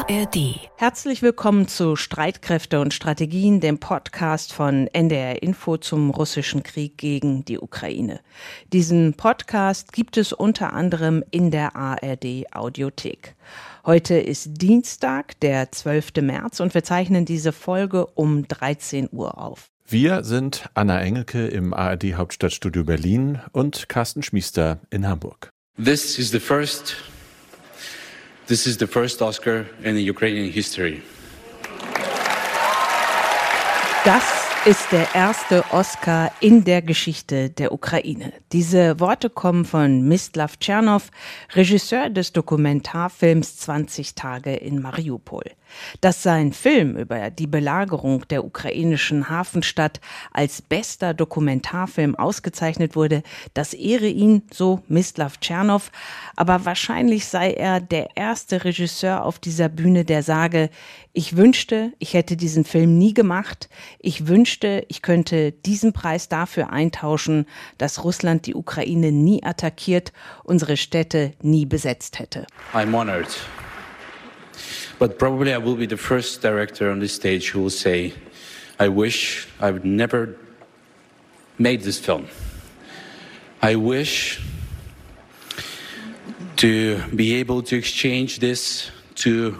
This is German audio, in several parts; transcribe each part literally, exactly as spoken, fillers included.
R D. Herzlich willkommen zu Streitkräfte und Strategien, dem Podcast von N D R Info zum russischen Krieg gegen die Ukraine. Diesen Podcast gibt es unter anderem in der A R D Audiothek. Heute ist Dienstag, der zwölfte März, und wir zeichnen diese Folge um dreizehn Uhr auf. Wir sind Anna Engelke im A R D Hauptstadtstudio Berlin und Carsten Schmiester in Hamburg. This is the first This is the first Oscar in the Ukrainian history. Das ist der erste Oscar in der Geschichte der Ukraine. Diese Worte kommen von Mislav Tschernov, Regisseur des Dokumentarfilms zwanzig Tage in Mariupol. Dass sein Film über die Belagerung der ukrainischen Hafenstadt als bester Dokumentarfilm ausgezeichnet wurde, das ehre ihn, so Mislav Tschernov. Aber wahrscheinlich sei er der erste Regisseur auf dieser Bühne, der sage, ich wünschte, ich hätte diesen Film nie gemacht. Ich wünschte, ich könnte diesen Preis dafür eintauschen, dass Russland die Ukraine nie attackiert, unsere Städte nie besetzt hätte. I'm honored. But probably I will be the first director on this stage who will say, I wish I would never made this film. I wish to be able to exchange this to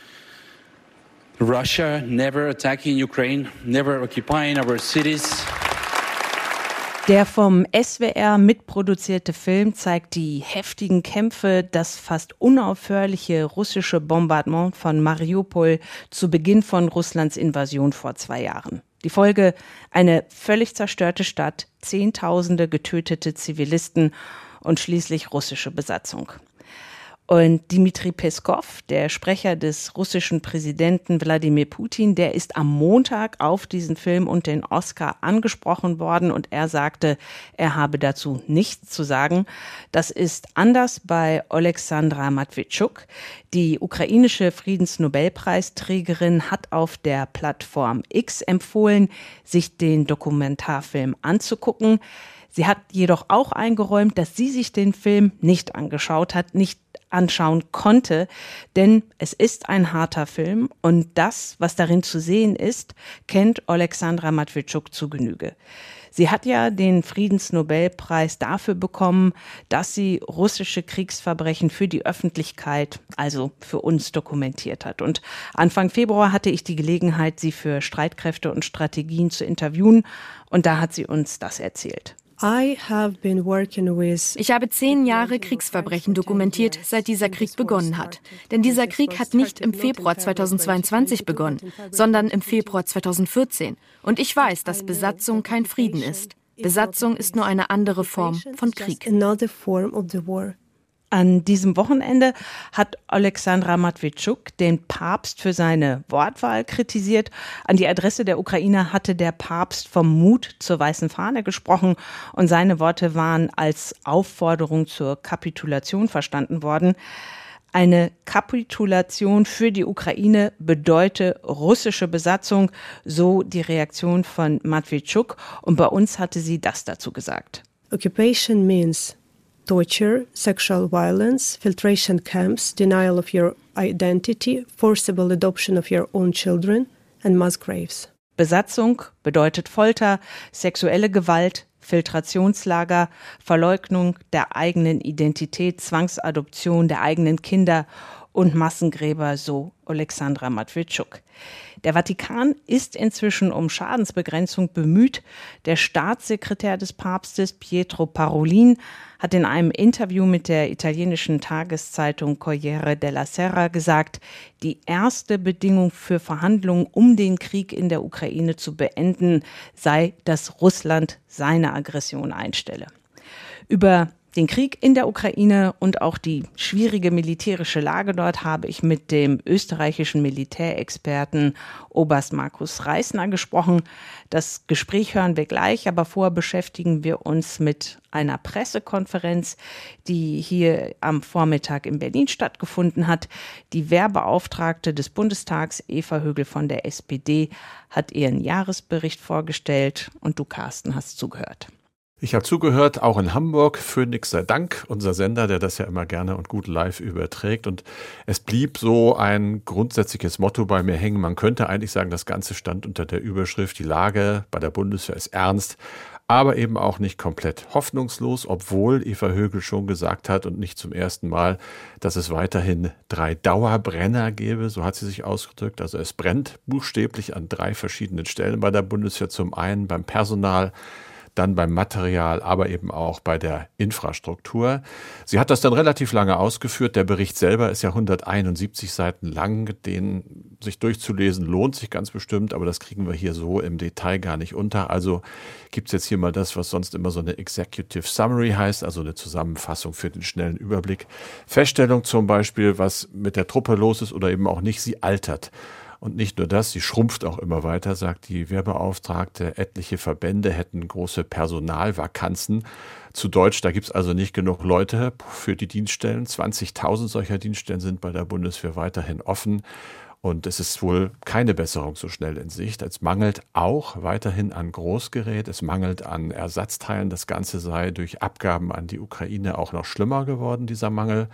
Russia never attacking Ukraine, never occupying our cities. Der vom S W R mitproduzierte Film zeigt die heftigen Kämpfe, das fast unaufhörliche russische Bombardement von Mariupol zu Beginn von Russlands Invasion vor zwei Jahren. Die Folge: eine völlig zerstörte Stadt, Zehntausende getötete Zivilisten und schließlich russische Besatzung. Und Dmitri Peskov, der Sprecher des russischen Präsidenten Wladimir Putin, der ist am Montag auf diesen Film und den Oscar angesprochen worden und er sagte, er habe dazu nichts zu sagen. Das ist anders bei Oleksandra Matwitschuk. Die ukrainische Friedensnobelpreisträgerin hat auf der Plattform X empfohlen, sich den Dokumentarfilm anzugucken. Sie hat jedoch auch eingeräumt, dass sie sich den Film nicht angeschaut hat, nicht anschauen konnte, denn es ist ein harter Film und das, was darin zu sehen ist, kennt Oleksandra Matwitschuk zu Genüge. Sie hat ja den Friedensnobelpreis dafür bekommen, dass sie russische Kriegsverbrechen für die Öffentlichkeit, also für uns, dokumentiert hat. Und Anfang Februar hatte ich die Gelegenheit, sie für Streitkräfte und Strategien zu interviewen und da hat sie uns das erzählt. Ich habe zehn Jahre Kriegsverbrechen dokumentiert, seit dieser Krieg begonnen hat. Denn dieser Krieg hat nicht im Februar zweitausendzweiundzwanzig begonnen, sondern im Februar zweitausendvierzehn. Und ich weiß, dass Besatzung kein Frieden ist. Besatzung ist nur eine andere Form von Krieg. An diesem Wochenende hat Oleksandra Matwitschuk den Papst für seine Wortwahl kritisiert. An die Adresse der Ukraine hatte der Papst vom Mut zur weißen Fahne gesprochen und seine Worte waren als Aufforderung zur Kapitulation verstanden worden. Eine Kapitulation für die Ukraine bedeute russische Besatzung, so die Reaktion von Matwitschuk. Und bei uns hatte sie das dazu gesagt. Occupation means torture, sexual violence, filtration camps, denial of your identity, forcible adoption of your own children and mass graves. Besatzung bedeutet Folter, sexuelle Gewalt, Filtrationslager, Verleugnung der eigenen Identität, Zwangsadoption der eigenen Kinder und Massengräber, so Oleksandra Matwitschuk. Der Vatikan ist inzwischen um Schadensbegrenzung bemüht. Der Staatssekretär des Papstes, Pietro Parolin, hat in einem Interview mit der italienischen Tageszeitung Corriere della Sera gesagt, die erste Bedingung für Verhandlungen, um den Krieg in der Ukraine zu beenden, sei, dass Russland seine Aggression einstelle. Über den Krieg in der Ukraine und auch die schwierige militärische Lage dort habe ich mit dem österreichischen Militärexperten Oberst Markus Reisner gesprochen. Das Gespräch hören wir gleich, aber vorher beschäftigen wir uns mit einer Pressekonferenz, die hier am Vormittag in Berlin stattgefunden hat. Die Wehrbeauftragte des Bundestags, Eva Högel von der S P D, hat ihren Jahresbericht vorgestellt und du, Carsten, hast zugehört. Ich habe zugehört, auch in Hamburg, Phoenix sei Dank, unser Sender, der das ja immer gerne und gut live überträgt. Und es blieb so ein grundsätzliches Motto bei mir hängen. Man könnte eigentlich sagen, das Ganze stand unter der Überschrift, die Lage bei der Bundeswehr ist ernst, aber eben auch nicht komplett hoffnungslos, obwohl Eva Högel schon gesagt hat und nicht zum ersten Mal, dass es weiterhin drei Dauerbrenner gäbe, so hat sie sich ausgedrückt. Also es brennt buchstäblich an drei verschiedenen Stellen bei der Bundeswehr, zum einen beim Personal, dann beim Material, aber eben auch bei der Infrastruktur. Sie hat das dann relativ lange ausgeführt. Der Bericht selber ist ja hunderteinundsiebzig Seiten lang. Den sich durchzulesen lohnt sich ganz bestimmt, aber das kriegen wir hier so im Detail gar nicht unter. Also gibt es jetzt hier mal das, was sonst immer so eine Executive Summary heißt, also eine Zusammenfassung für den schnellen Überblick. Feststellung zum Beispiel, was mit der Truppe los ist oder eben auch nicht, sie altert. Und nicht nur das, sie schrumpft auch immer weiter, sagt die Wehrbeauftragte. Etliche Verbände hätten große Personalvakanzen. Zu Deutsch, da gibt es also nicht genug Leute für die Dienststellen. zwanzigtausend solcher Dienststellen sind bei der Bundeswehr weiterhin offen. Und es ist wohl keine Besserung so schnell in Sicht. Es mangelt auch weiterhin an Großgerät, es mangelt an Ersatzteilen. Das Ganze sei durch Abgaben an die Ukraine auch noch schlimmer geworden, dieser Mangel.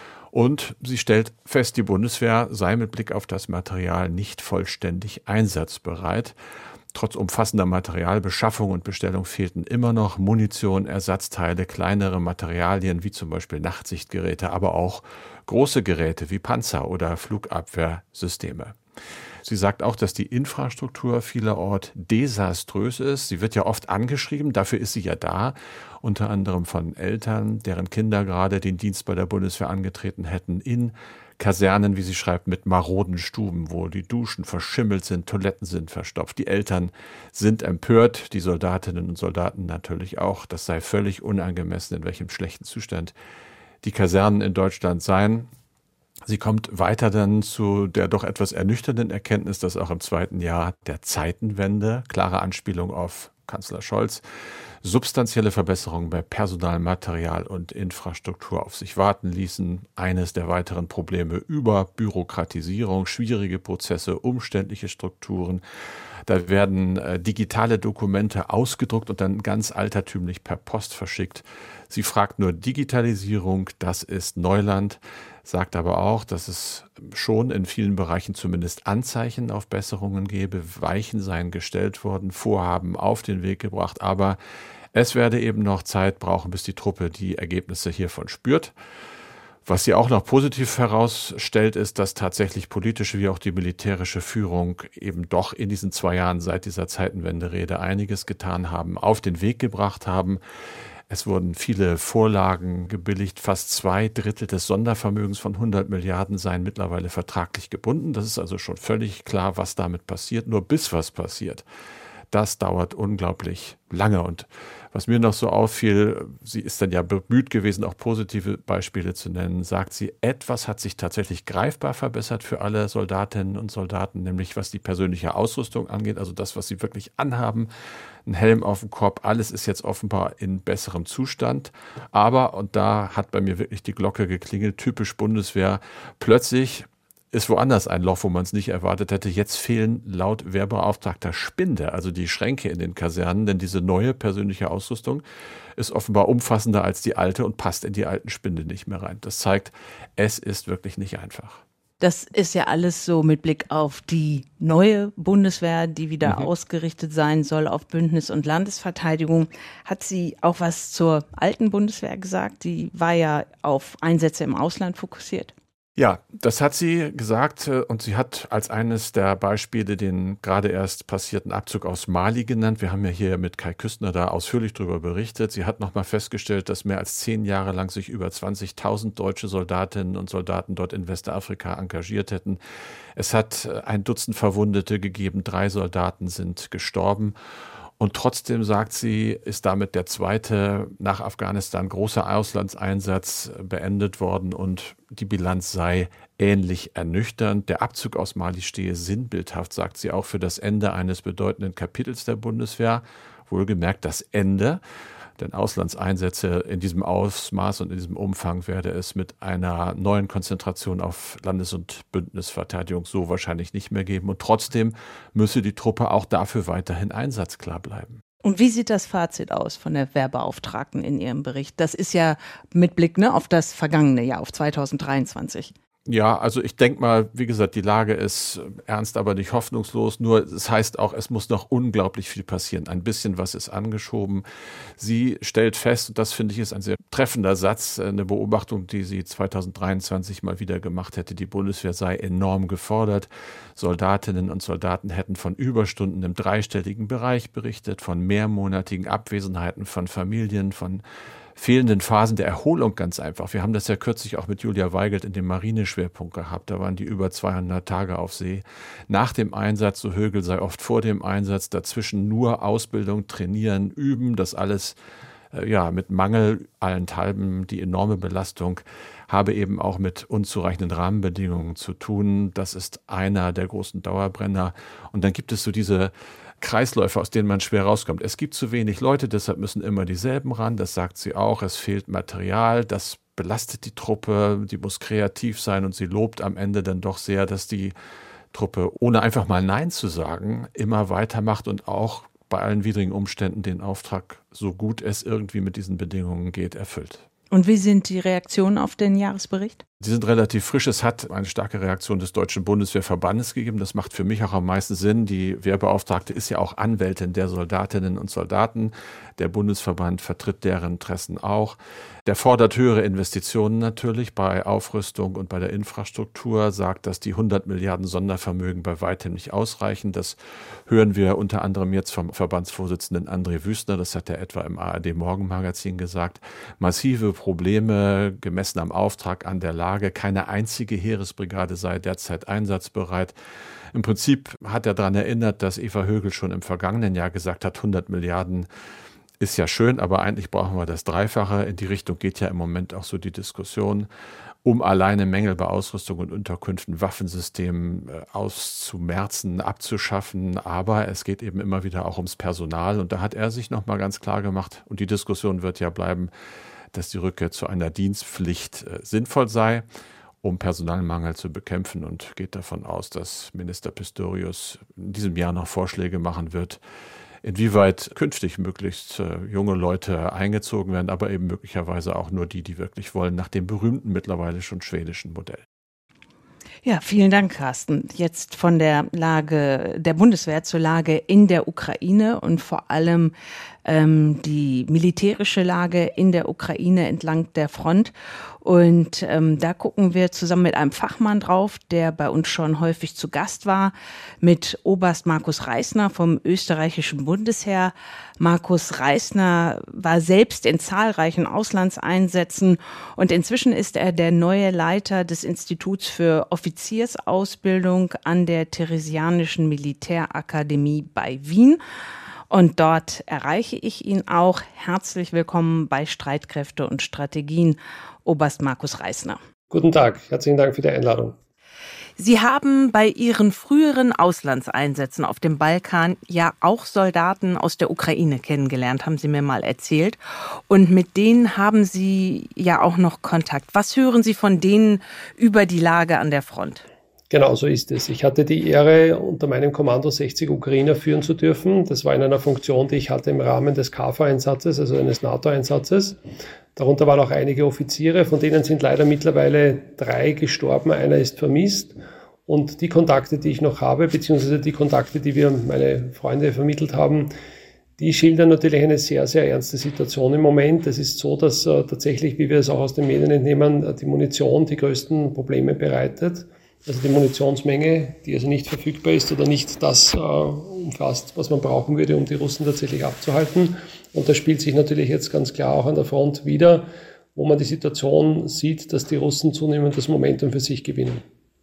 Und sie stellt fest, die Bundeswehr sei mit Blick auf das Material nicht vollständig einsatzbereit. Trotz umfassender Materialbeschaffung und Bestellung fehlten immer noch Munition, Ersatzteile, kleinere Materialien wie zum Beispiel Nachtsichtgeräte, aber auch große Geräte wie Panzer oder Flugabwehrsysteme. Sie sagt auch, dass die Infrastruktur vielerorts desaströs ist. Sie wird ja oft angeschrieben, dafür ist sie ja da, unter anderem von Eltern, deren Kinder gerade den Dienst bei der Bundeswehr angetreten hätten, in Kasernen, wie sie schreibt, mit maroden Stuben, wo die Duschen verschimmelt sind, Toiletten sind verstopft. Die Eltern sind empört, die Soldatinnen und Soldaten natürlich auch. Das sei völlig unangemessen, in welchem schlechten Zustand die Kasernen in Deutschland seien. Sie kommt weiter dann zu der doch etwas ernüchternden Erkenntnis, dass auch im zweiten Jahr der Zeitenwende, klare Anspielung auf Kanzler Scholz, substanzielle Verbesserungen bei Personal, Material und Infrastruktur auf sich warten ließen. Eines der weiteren Probleme: Überbürokratisierung, schwierige Prozesse, umständliche Strukturen. Da werden äh, digitale Dokumente ausgedruckt und dann ganz altertümlich per Post verschickt. Sie fragt nur Digitalisierung, das ist Neuland, sagt aber auch, dass es schon in vielen Bereichen zumindest Anzeichen auf Besserungen gebe. Weichen seien gestellt worden, Vorhaben auf den Weg gebracht, aber es werde eben noch Zeit brauchen, bis die Truppe die Ergebnisse hiervon spürt. Was sie auch noch positiv herausstellt, ist, dass tatsächlich politische wie auch die militärische Führung eben doch in diesen zwei Jahren seit dieser Zeitenwende-Rede einiges getan haben, auf den Weg gebracht haben. Es wurden viele Vorlagen gebilligt. Fast zwei Drittel des Sondervermögens von hundert Milliarden seien mittlerweile vertraglich gebunden. Das ist also schon völlig klar, was damit passiert. Nur bis was passiert, das dauert unglaublich lange. Und was mir noch so auffiel, sie ist dann ja bemüht gewesen, auch positive Beispiele zu nennen, sagt sie, etwas hat sich tatsächlich greifbar verbessert für alle Soldatinnen und Soldaten, nämlich was die persönliche Ausrüstung angeht, also das, was sie wirklich anhaben, ein Helm auf dem Kopf, alles ist jetzt offenbar in besserem Zustand. Aber, und da hat bei mir wirklich die Glocke geklingelt, typisch Bundeswehr, plötzlich ist woanders ein Loch, wo man es nicht erwartet hätte. Jetzt fehlen laut Wehrbeauftragter Spinde, also die Schränke in den Kasernen, denn diese neue persönliche Ausrüstung ist offenbar umfassender als die alte und passt in die alten Spinde nicht mehr rein. Das zeigt, es ist wirklich nicht einfach. Das ist ja alles so mit Blick auf die neue Bundeswehr, die wieder mhm. ausgerichtet sein soll auf Bündnis- und Landesverteidigung. Hat sie auch was zur alten Bundeswehr gesagt? Die war ja auf Einsätze im Ausland fokussiert. Ja, das hat sie gesagt und sie hat als eines der Beispiele den gerade erst passierten Abzug aus Mali genannt. Wir haben ja hier mit Kai Küstner da ausführlich darüber berichtet. Sie hat nochmal festgestellt, dass mehr als zehn Jahre lang sich über zwanzigtausend deutsche Soldatinnen und Soldaten dort in Westafrika engagiert hätten. Es hat ein Dutzend Verwundete gegeben, drei Soldaten sind gestorben. Und trotzdem, sagt sie, ist damit der zweite nach Afghanistan große Auslandseinsatz beendet worden und die Bilanz sei ähnlich ernüchternd. Der Abzug aus Mali stehe sinnbildhaft, sagt sie, auch für das Ende eines bedeutenden Kapitels der Bundeswehr. Wohlgemerkt das Ende, denn Auslandseinsätze in diesem Ausmaß und in diesem Umfang werde es mit einer neuen Konzentration auf Landes- und Bündnisverteidigung so wahrscheinlich nicht mehr geben. Und trotzdem müsse die Truppe auch dafür weiterhin einsatzklar bleiben. Und wie sieht das Fazit aus von der Wehrbeauftragten in ihrem Bericht? Das ist ja mit Blick ne, auf das vergangene Jahr, auf zweitausenddreiundzwanzig. Ja, also ich denke mal, wie gesagt, die Lage ist ernst, aber nicht hoffnungslos. Nur es heißt auch, es muss noch unglaublich viel passieren. Ein bisschen was ist angeschoben. Sie stellt fest, und das finde ich ist ein sehr treffender Satz, eine Beobachtung, die sie zweitausenddreiundzwanzig mal wieder gemacht hätte. Die Bundeswehr sei enorm gefordert. Soldatinnen und Soldaten hätten von Überstunden im dreistelligen Bereich berichtet, von mehrmonatigen Abwesenheiten von Familien, von fehlenden Phasen der Erholung ganz einfach. Wir haben das ja kürzlich auch mit Julia Weigelt in dem Marineschwerpunkt gehabt. Da waren die über zweihundert Tage auf See. Nach dem Einsatz, so Högel sei oft vor dem Einsatz, dazwischen nur Ausbildung, trainieren, üben, das alles äh, ja mit Mangel allenthalben, die enorme Belastung habe eben auch mit unzureichenden Rahmenbedingungen zu tun. Das ist einer der großen Dauerbrenner. Und dann gibt es so diese Kreisläufe, aus denen man schwer rauskommt. Es gibt zu wenig Leute, deshalb müssen immer dieselben ran, das sagt sie auch. Es fehlt Material, das belastet die Truppe, die muss kreativ sein und sie lobt am Ende dann doch sehr, dass die Truppe, ohne einfach mal Nein zu sagen, immer weitermacht und auch bei allen widrigen Umständen den Auftrag, so gut es irgendwie mit diesen Bedingungen geht, erfüllt. Und wie sind die Reaktionen auf den Jahresbericht? Die sind relativ frisch. Es hat eine starke Reaktion des Deutschen Bundeswehrverbandes gegeben. Das macht für mich auch am meisten Sinn. Die Wehrbeauftragte ist ja auch Anwältin der Soldatinnen und Soldaten. Der Bundesverband vertritt deren Interessen auch. Der fordert höhere Investitionen natürlich bei Aufrüstung und bei der Infrastruktur, sagt, dass die hundert Milliarden Sondervermögen bei weitem nicht ausreichen. Das hören wir unter anderem jetzt vom Verbandsvorsitzenden André Wüstner. Das hat er etwa im A R D-Morgenmagazin gesagt. Massive Probleme gemessen am Auftrag, an der Lage. Keine einzige Heeresbrigade sei derzeit einsatzbereit. Im Prinzip hat er daran erinnert, dass Eva Högel schon im vergangenen Jahr gesagt hat, hundert Milliarden ist ja schön, aber eigentlich brauchen wir das Dreifache. In die Richtung geht ja im Moment auch so die Diskussion, um alleine Mängel bei Ausrüstung und Unterkünften, Waffensystemen auszumerzen, abzuschaffen. Aber es geht eben immer wieder auch ums Personal. Und da hat er sich nochmal ganz klar gemacht, und die Diskussion wird ja bleiben, dass die Rückkehr zu einer Dienstpflicht äh, sinnvoll sei, um Personalmangel zu bekämpfen, und geht davon aus, dass Minister Pistorius in diesem Jahr noch Vorschläge machen wird, inwieweit künftig möglichst äh, junge Leute eingezogen werden, aber eben möglicherweise auch nur die, die wirklich wollen, nach dem berühmten, mittlerweile schon schwedischen Modell. Ja, vielen Dank, Carsten. Jetzt von der Lage der Bundeswehr zur Lage in der Ukraine und vor allem ähm, die militärische Lage in der Ukraine entlang der Front. Und ähm, da gucken wir zusammen mit einem Fachmann drauf, der bei uns schon häufig zu Gast war, mit Oberst Markus Reisner vom österreichischen Bundesheer. Markus Reisner war selbst in zahlreichen Auslandseinsätzen und inzwischen ist er der neue Leiter des Instituts für Offiziersausbildung an der Theresianischen Militärakademie bei Wien. Und dort erreiche ich ihn auch. Herzlich willkommen bei Streitkräfte und Strategien, Oberst Markus Reisner. Guten Tag, herzlichen Dank für die Einladung. Sie haben bei Ihren früheren Auslandseinsätzen auf dem Balkan ja auch Soldaten aus der Ukraine kennengelernt, haben Sie mir mal erzählt. Und mit denen haben Sie ja auch noch Kontakt. Was hören Sie von denen über die Lage an der Front? Genau, so ist es. Ich hatte die Ehre, unter meinem Kommando sechzig Ukrainer führen zu dürfen. Das war in einer Funktion, die ich hatte im Rahmen des K F O-Einsatzes, also eines NATO-Einsatzes. Darunter waren auch einige Offiziere, von denen sind leider mittlerweile drei gestorben, einer ist vermisst. Und die Kontakte, die ich noch habe, beziehungsweise die Kontakte, die wir meine Freunde vermittelt haben, die schildern natürlich eine sehr, sehr ernste Situation im Moment. Es ist so, dass äh, tatsächlich, wie wir es auch aus den Medien entnehmen, die Munition die größten Probleme bereitet. Also die Munitionsmenge, die also nicht verfügbar ist oder nicht das äh, umfasst, was man brauchen würde, um die Russen tatsächlich abzuhalten. Und das spielt sich natürlich jetzt ganz klar auch an der Front wider, wo man die Situation sieht, dass die Russen zunehmend das Momentum für sich gewinnen.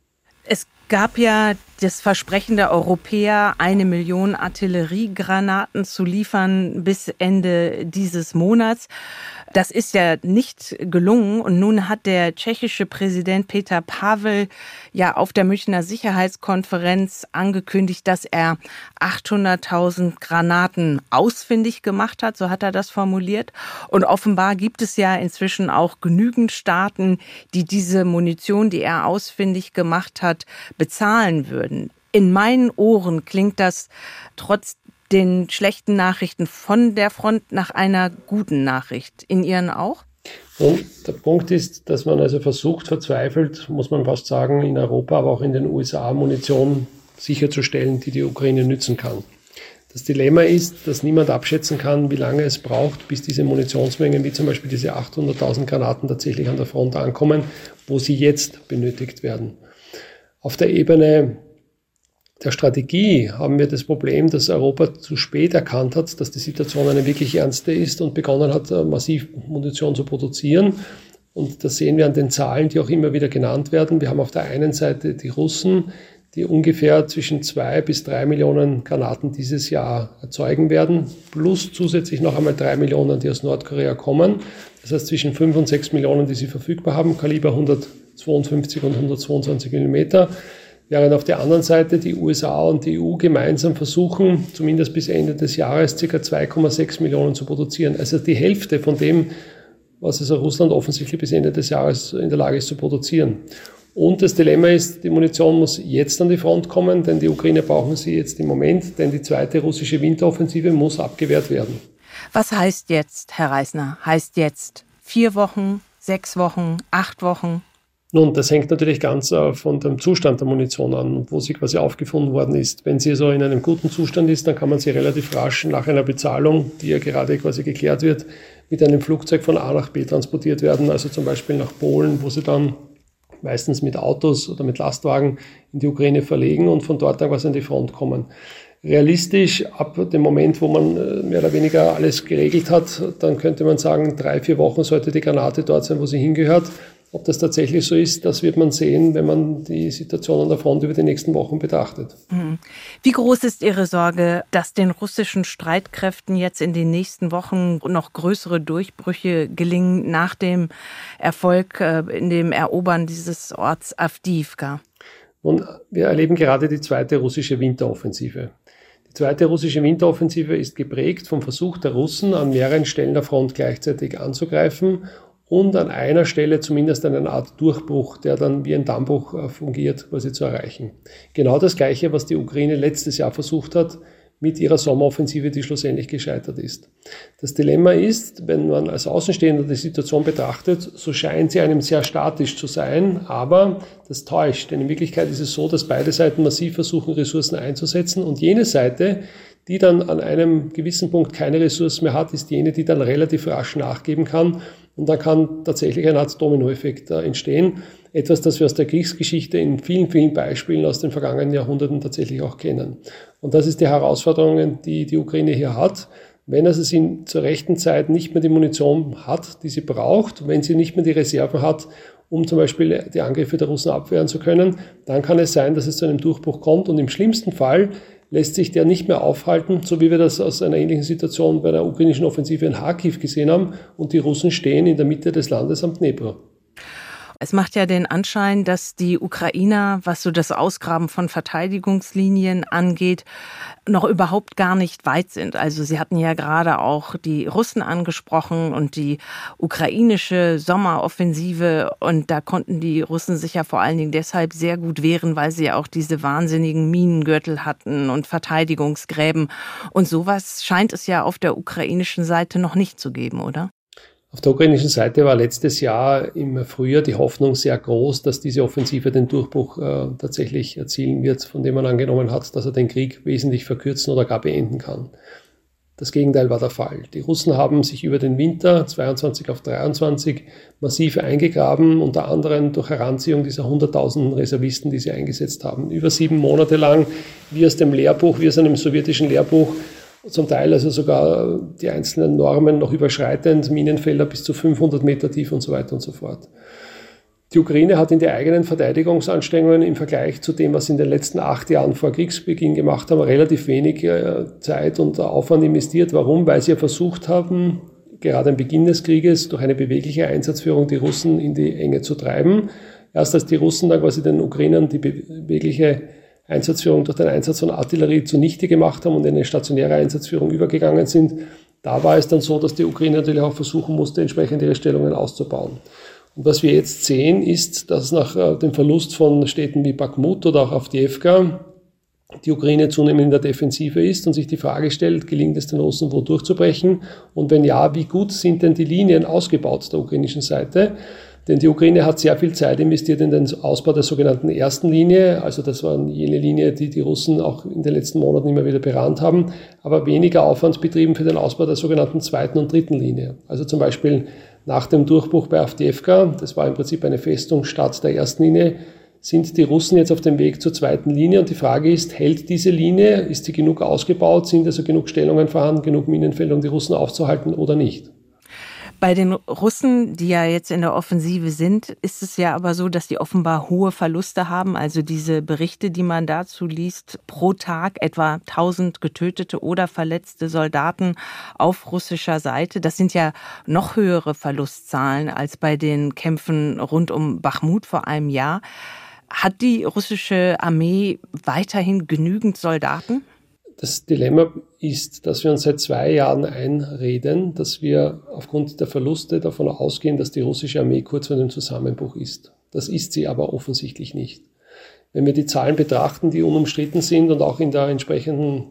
Es gab ja das Versprechen der Europäer, eine Million Artilleriegranaten zu liefern bis Ende dieses Monats. Das ist ja nicht gelungen. Und nun hat der tschechische Präsident Petr Pavel ja auf der Münchner Sicherheitskonferenz angekündigt, dass er achthunderttausend Granaten ausfindig gemacht hat. So hat er das formuliert. Und offenbar gibt es ja inzwischen auch genügend Staaten, die diese Munition, die er ausfindig gemacht hat, bezahlen würden. In meinen Ohren klingt das trotz den schlechten Nachrichten von der Front nach einer guten Nachricht. In Ihren auch? Und der Punkt ist, dass man also versucht, verzweifelt, muss man fast sagen, in Europa, aber auch in den U S A Munition sicherzustellen, die die Ukraine nützen kann. Das Dilemma ist, dass niemand abschätzen kann, wie lange es braucht, bis diese Munitionsmengen, wie zum Beispiel diese achthunderttausend Granaten tatsächlich an der Front ankommen, wo sie jetzt benötigt werden. Auf der Ebene der Strategie haben wir das Problem, dass Europa zu spät erkannt hat, dass die Situation eine wirklich ernste ist und begonnen hat, massiv Munition zu produzieren. Und das sehen wir an den Zahlen, die auch immer wieder genannt werden. Wir haben auf der einen Seite die Russen, die ungefähr zwischen zwei bis drei Millionen Granaten dieses Jahr erzeugen werden, plus zusätzlich noch einmal drei Millionen, die aus Nordkorea kommen. Das heißt zwischen fünf und sechs Millionen, die sie verfügbar haben, Kaliber hundertzweiundfünfzig und hundertzweiundzwanzig Millimeter. Während auf der anderen Seite die U S A und die E U gemeinsam versuchen, zumindest bis Ende des Jahres ca. zwei Komma sechs Millionen zu produzieren. Also die Hälfte von dem, was also Russland offensichtlich bis Ende des Jahres in der Lage ist zu produzieren. Und das Dilemma ist, die Munition muss jetzt an die Front kommen, denn die Ukraine brauchen sie jetzt im Moment, denn die zweite russische Winteroffensive muss abgewehrt werden. Was heißt jetzt, Herr Reisner? Heißt jetzt vier Wochen, sechs Wochen, acht Wochen? Nun, das hängt natürlich ganz äh, von dem Zustand der Munition an, wo sie quasi aufgefunden worden ist. Wenn sie so in einem guten Zustand ist, dann kann man sie relativ rasch nach einer Bezahlung, die ja gerade quasi geklärt wird, mit einem Flugzeug von A nach B transportiert werden, also zum Beispiel nach Polen, wo sie dann meistens mit Autos oder mit Lastwagen in die Ukraine verlegen und von dort dann quasi an die Front kommen. Realistisch, ab dem Moment, wo man mehr oder weniger alles geregelt hat, dann könnte man sagen, drei, vier Wochen sollte die Granate dort sein, wo sie hingehört. Ob das tatsächlich so ist, das wird man sehen, wenn man die Situation an der Front über die nächsten Wochen betrachtet. Wie groß ist Ihre Sorge, dass den russischen Streitkräften jetzt in den nächsten Wochen noch größere Durchbrüche gelingen nach dem Erfolg in dem Erobern dieses Orts Awdijiwka? Und wir erleben gerade die zweite russische Winteroffensive. Die zweite russische Winteroffensive ist geprägt vom Versuch der Russen, an mehreren Stellen der Front gleichzeitig anzugreifen und an einer Stelle zumindest eine Art Durchbruch, der dann wie ein Dammbruch fungiert, quasi zu erreichen. Genau das Gleiche, was die Ukraine letztes Jahr versucht hat, mit ihrer Sommeroffensive, die schlussendlich gescheitert ist. Das Dilemma ist, wenn man als Außenstehender die Situation betrachtet, so scheint sie einem sehr statisch zu sein, aber das täuscht, denn in Wirklichkeit ist es so, dass beide Seiten massiv versuchen, Ressourcen einzusetzen und jene Seite, die dann an einem gewissen Punkt keine Ressourcen mehr hat, ist jene, die dann relativ rasch nachgeben kann. Und dann kann tatsächlich eine Art Dominoeffekt entstehen. Etwas, das wir aus der Kriegsgeschichte in vielen, vielen Beispielen aus den vergangenen Jahrhunderten tatsächlich auch kennen. Und das ist die Herausforderung, die die Ukraine hier hat. Wenn also sie zur rechten Zeit nicht mehr die Munition hat, die sie braucht, wenn sie nicht mehr die Reserven hat, um zum Beispiel die Angriffe der Russen abwehren zu können, dann kann es sein, dass es zu einem Durchbruch kommt. Und im schlimmsten Fall lässt sich der nicht mehr aufhalten, so wie wir das aus einer ähnlichen Situation bei der ukrainischen Offensive in Kharkiv gesehen haben. Und die Russen stehen in der Mitte des Landes am Dnepr. Es macht ja den Anschein, dass die Ukrainer, was so das Ausgraben von Verteidigungslinien angeht, noch überhaupt gar nicht weit sind. Also Sie hatten ja gerade auch die Russen angesprochen und die ukrainische Sommeroffensive. Und da konnten die Russen sich ja vor allen Dingen deshalb sehr gut wehren, weil sie ja auch diese wahnsinnigen Minengürtel hatten und Verteidigungsgräben. Und sowas scheint es ja auf der ukrainischen Seite noch nicht zu geben, oder? Auf der ukrainischen Seite war letztes Jahr im Frühjahr die Hoffnung sehr groß, dass diese Offensive den Durchbruch äh, tatsächlich erzielen wird, von dem man angenommen hat, dass er den Krieg wesentlich verkürzen oder gar beenden kann. Das Gegenteil war der Fall. Die Russen haben sich über den Winter zweiundzwanzig auf dreiundzwanzig massiv eingegraben, unter anderem durch Heranziehung dieser hunderttausenden Reservisten, die sie eingesetzt haben. Über sieben Monate lang, wie aus dem Lehrbuch, wie aus einem sowjetischen Lehrbuch, zum Teil also sogar die einzelnen Normen noch überschreitend, Minenfelder bis zu fünfhundert Meter tief und so weiter und so fort. Die Ukraine hat in die eigenen Verteidigungsanstrengungen im Vergleich zu dem, was sie in den letzten acht Jahren vor Kriegsbeginn gemacht haben, relativ wenig Zeit und Aufwand investiert. Warum? Weil sie ja versucht haben, gerade am Beginn des Krieges durch eine bewegliche Einsatzführung die Russen in die Enge zu treiben. Erst als die Russen dann quasi den Ukrainern die bewegliche Einsatzführung durch den Einsatz von Artillerie zunichte gemacht haben und in eine stationäre Einsatzführung übergegangen sind, da war es dann so, dass die Ukraine natürlich auch versuchen musste, entsprechend ihre Stellungen auszubauen. Und was wir jetzt sehen, ist, dass nach dem Verlust von Städten wie Bakhmut oder auch Awdijiwka die Ukraine zunehmend in der Defensive ist und sich die Frage stellt, gelingt es den Russen, wo durchzubrechen? Und wenn ja, wie gut sind denn die Linien ausgebaut der ukrainischen Seite? Denn die Ukraine hat sehr viel Zeit investiert in den Ausbau der sogenannten ersten Linie. Also das war jene Linie, die die Russen auch in den letzten Monaten immer wieder berannt haben, aber weniger Aufwand betrieben für den Ausbau der sogenannten zweiten und dritten Linie. Also zum Beispiel nach dem Durchbruch bei Avdiivka, das war im Prinzip eine Festungsstadt der ersten Linie, sind die Russen jetzt auf dem Weg zur zweiten Linie. Und die Frage ist, hält diese Linie? Ist sie genug ausgebaut? Sind also genug Stellungen vorhanden, genug Minenfelder, um die Russen aufzuhalten oder nicht? Bei den Russen, die ja jetzt in der Offensive sind, ist es ja aber so, dass die offenbar hohe Verluste haben. Also diese Berichte, die man dazu liest, pro Tag etwa tausend getötete oder verletzte Soldaten auf russischer Seite. Das sind ja noch höhere Verlustzahlen als bei den Kämpfen rund um Bachmut vor einem Jahr. Hat die russische Armee weiterhin genügend Soldaten? Das Dilemma ist, dass wir uns seit zwei Jahren einreden, dass wir aufgrund der Verluste davon ausgehen, dass die russische Armee kurz vor dem Zusammenbruch ist. Das ist sie aber offensichtlich nicht. Wenn wir die Zahlen betrachten, die unumstritten sind und auch in der entsprechenden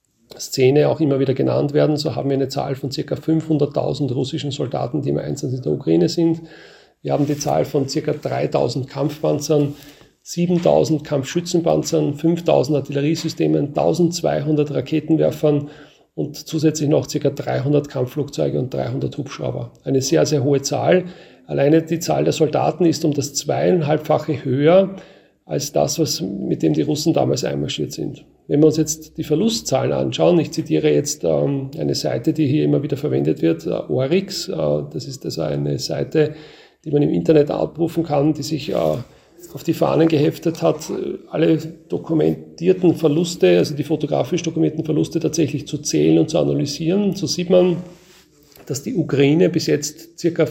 Szene auch immer wieder genannt werden, so haben wir eine Zahl von ca. fünfhunderttausend russischen Soldaten, die im Einsatz in der Ukraine sind. Wir haben die Zahl von ca. dreitausend Kampfpanzern, siebentausend Kampfschützenpanzern, fünftausend Artilleriesystemen, eintausendzweihundert Raketenwerfern und zusätzlich noch ca. dreihundert Kampfflugzeuge und dreihundert Hubschrauber. Eine sehr, sehr hohe Zahl. Alleine die Zahl der Soldaten ist um das zweieinhalbfache höher als das, was, mit dem die Russen damals einmarschiert sind. Wenn wir uns jetzt die Verlustzahlen anschauen, ich zitiere jetzt ähm, eine Seite, die hier immer wieder verwendet wird, äh, Oryx, äh, das ist also eine Seite, die man im Internet abrufen kann, die sich äh, auf die Fahnen geheftet hat, alle dokumentierten Verluste, also die fotografisch dokumentierten Verluste tatsächlich zu zählen und zu analysieren. So sieht man, dass die Ukraine bis jetzt ca.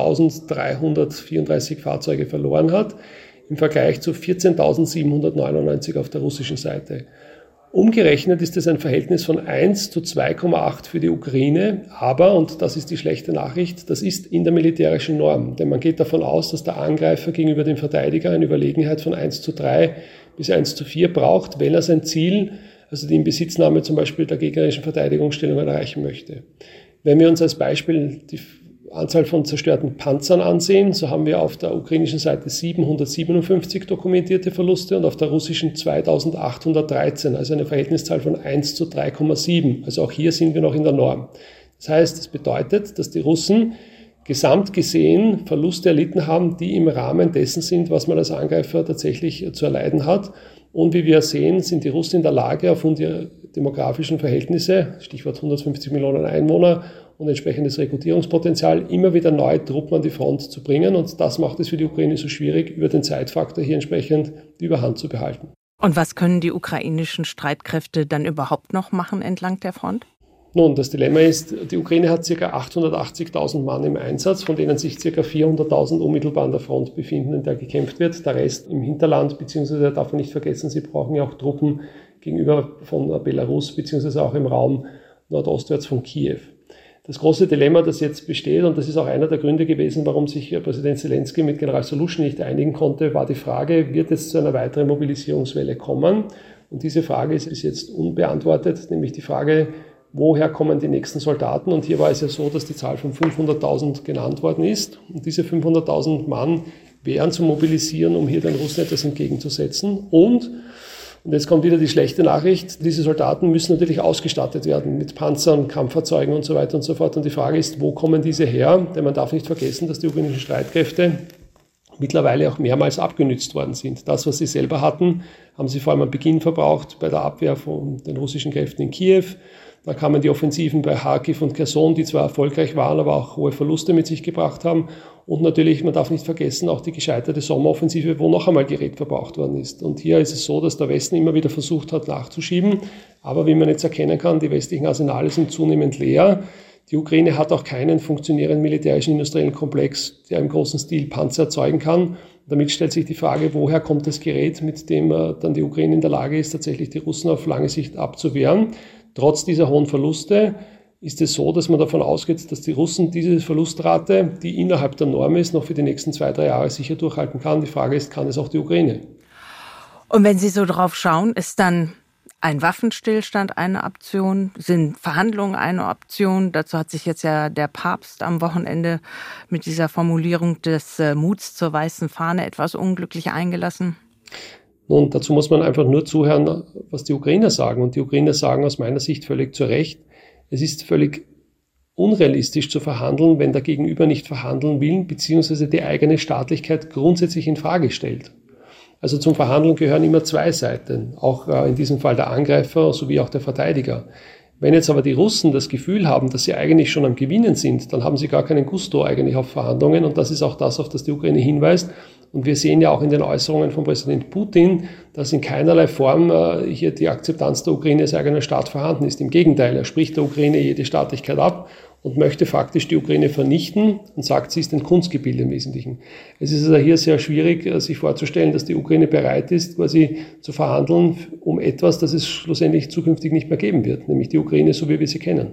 fünftausenddreihundertvierunddreißig Fahrzeuge verloren hat, im Vergleich zu vierzehntausendsiebenhundertneunundneunzig auf der russischen Seite. Umgerechnet ist es ein Verhältnis von eins zu zwei Komma acht für die Ukraine, aber, und das ist die schlechte Nachricht, das ist in der militärischen Norm, denn man geht davon aus, dass der Angreifer gegenüber dem Verteidiger eine Überlegenheit von eins zu drei bis eins zu vier braucht, wenn er sein Ziel, also die Inbesitznahme zum Beispiel der gegnerischen Verteidigungsstellung, erreichen möchte. Wenn wir uns als Beispiel die Anzahl von zerstörten Panzern ansehen, so haben wir auf der ukrainischen Seite siebenhundertsiebenundfünfzig dokumentierte Verluste und auf der russischen zweitausendachthundertdreizehn, also eine Verhältniszahl von eins zu drei Komma sieben. Also auch hier sind wir noch in der Norm. Das heißt, das bedeutet, dass die Russen gesamt gesehen Verluste erlitten haben, die im Rahmen dessen sind, was man als Angreifer tatsächlich zu erleiden hat. Und wie wir sehen, sind die Russen in der Lage, aufgrund ihrer demografischen Verhältnisse, Stichwort hundertfünfzig Millionen Einwohner, und entsprechendes Rekrutierungspotenzial, immer wieder neue Truppen an die Front zu bringen. Und das macht es für die Ukraine so schwierig, über den Zeitfaktor hier entsprechend die Überhand zu behalten. Und was können die ukrainischen Streitkräfte dann überhaupt noch machen entlang der Front? Nun, das Dilemma ist, die Ukraine hat ca. achthundertachtzigtausend Mann im Einsatz, von denen sich ca. vierhunderttausend unmittelbar an der Front befinden, in der gekämpft wird. Der Rest im Hinterland, beziehungsweise darf man nicht vergessen, sie brauchen ja auch Truppen gegenüber von Belarus, beziehungsweise auch im Raum nordostwärts von Kiew. Das große Dilemma, das jetzt besteht, und das ist auch einer der Gründe gewesen, warum sich Präsident Zelensky mit General Saluschny nicht einigen konnte, war die Frage, wird es zu einer weiteren Mobilisierungswelle kommen? Und diese Frage ist bis jetzt unbeantwortet, nämlich die Frage, woher kommen die nächsten Soldaten? Und hier war es ja so, dass die Zahl von fünfhunderttausend genannt worden ist. Und diese fünfhunderttausend Mann wären zu mobilisieren, um hier den Russen etwas entgegenzusetzen. Und Und jetzt kommt wieder die schlechte Nachricht, diese Soldaten müssen natürlich ausgestattet werden mit Panzern, Kampffahrzeugen und so weiter und so fort. Und die Frage ist, wo kommen diese her? Denn man darf nicht vergessen, dass die ukrainischen Streitkräfte mittlerweile auch mehrmals abgenützt worden sind. Das, was sie selber hatten, haben sie vor allem am Beginn verbraucht bei der Abwehr von den russischen Kräften in Kiew. Dann kamen die Offensiven bei Kharkiv und Cherson, die zwar erfolgreich waren, aber auch hohe Verluste mit sich gebracht haben. Und natürlich, man darf nicht vergessen, auch die gescheiterte Sommeroffensive, wo noch einmal Gerät verbraucht worden ist. Und hier ist es so, dass der Westen immer wieder versucht hat, nachzuschieben. Aber wie man jetzt erkennen kann, die westlichen Arsenale sind zunehmend leer. Die Ukraine hat auch keinen funktionierenden militärischen industriellen Komplex, der im großen Stil Panzer erzeugen kann. Damit stellt sich die Frage, woher kommt das Gerät, mit dem dann die Ukraine in der Lage ist, tatsächlich die Russen auf lange Sicht abzuwehren. Trotz dieser hohen Verluste ist es so, dass man davon ausgeht, dass die Russen diese Verlustrate, die innerhalb der Norm ist, noch für die nächsten zwei, drei Jahre sicher durchhalten kann. Die Frage ist, kann es auch die Ukraine? Und wenn Sie so drauf schauen, ist dann ein Waffenstillstand eine Option? Sind Verhandlungen eine Option? Dazu hat sich jetzt ja der Papst am Wochenende mit dieser Formulierung des Muts zur weißen Fahne etwas unglücklich eingelassen. Nun, dazu muss man einfach nur zuhören, was die Ukrainer sagen. Und die Ukrainer sagen aus meiner Sicht völlig zu Recht, es ist völlig unrealistisch zu verhandeln, wenn der Gegenüber nicht verhandeln will, beziehungsweise die eigene Staatlichkeit grundsätzlich in Frage stellt. Also zum Verhandeln gehören immer zwei Seiten, auch in diesem Fall der Angreifer sowie auch der Verteidiger. Wenn jetzt aber die Russen das Gefühl haben, dass sie eigentlich schon am Gewinnen sind, dann haben sie gar keinen Gusto eigentlich auf Verhandlungen, und das ist auch das, auf das die Ukraine hinweist. Und wir sehen ja auch in den Äußerungen von Präsident Putin, dass in keinerlei Form äh, hier die Akzeptanz der Ukraine als eigener Staat vorhanden ist. Im Gegenteil, er spricht der Ukraine jede Staatlichkeit ab und möchte faktisch die Ukraine vernichten und sagt, sie ist ein Kunstgebilde im Wesentlichen. Es ist also hier sehr schwierig, äh, sich vorzustellen, dass die Ukraine bereit ist, quasi zu verhandeln um etwas, das es schlussendlich zukünftig nicht mehr geben wird, nämlich die Ukraine, so wie wir sie kennen.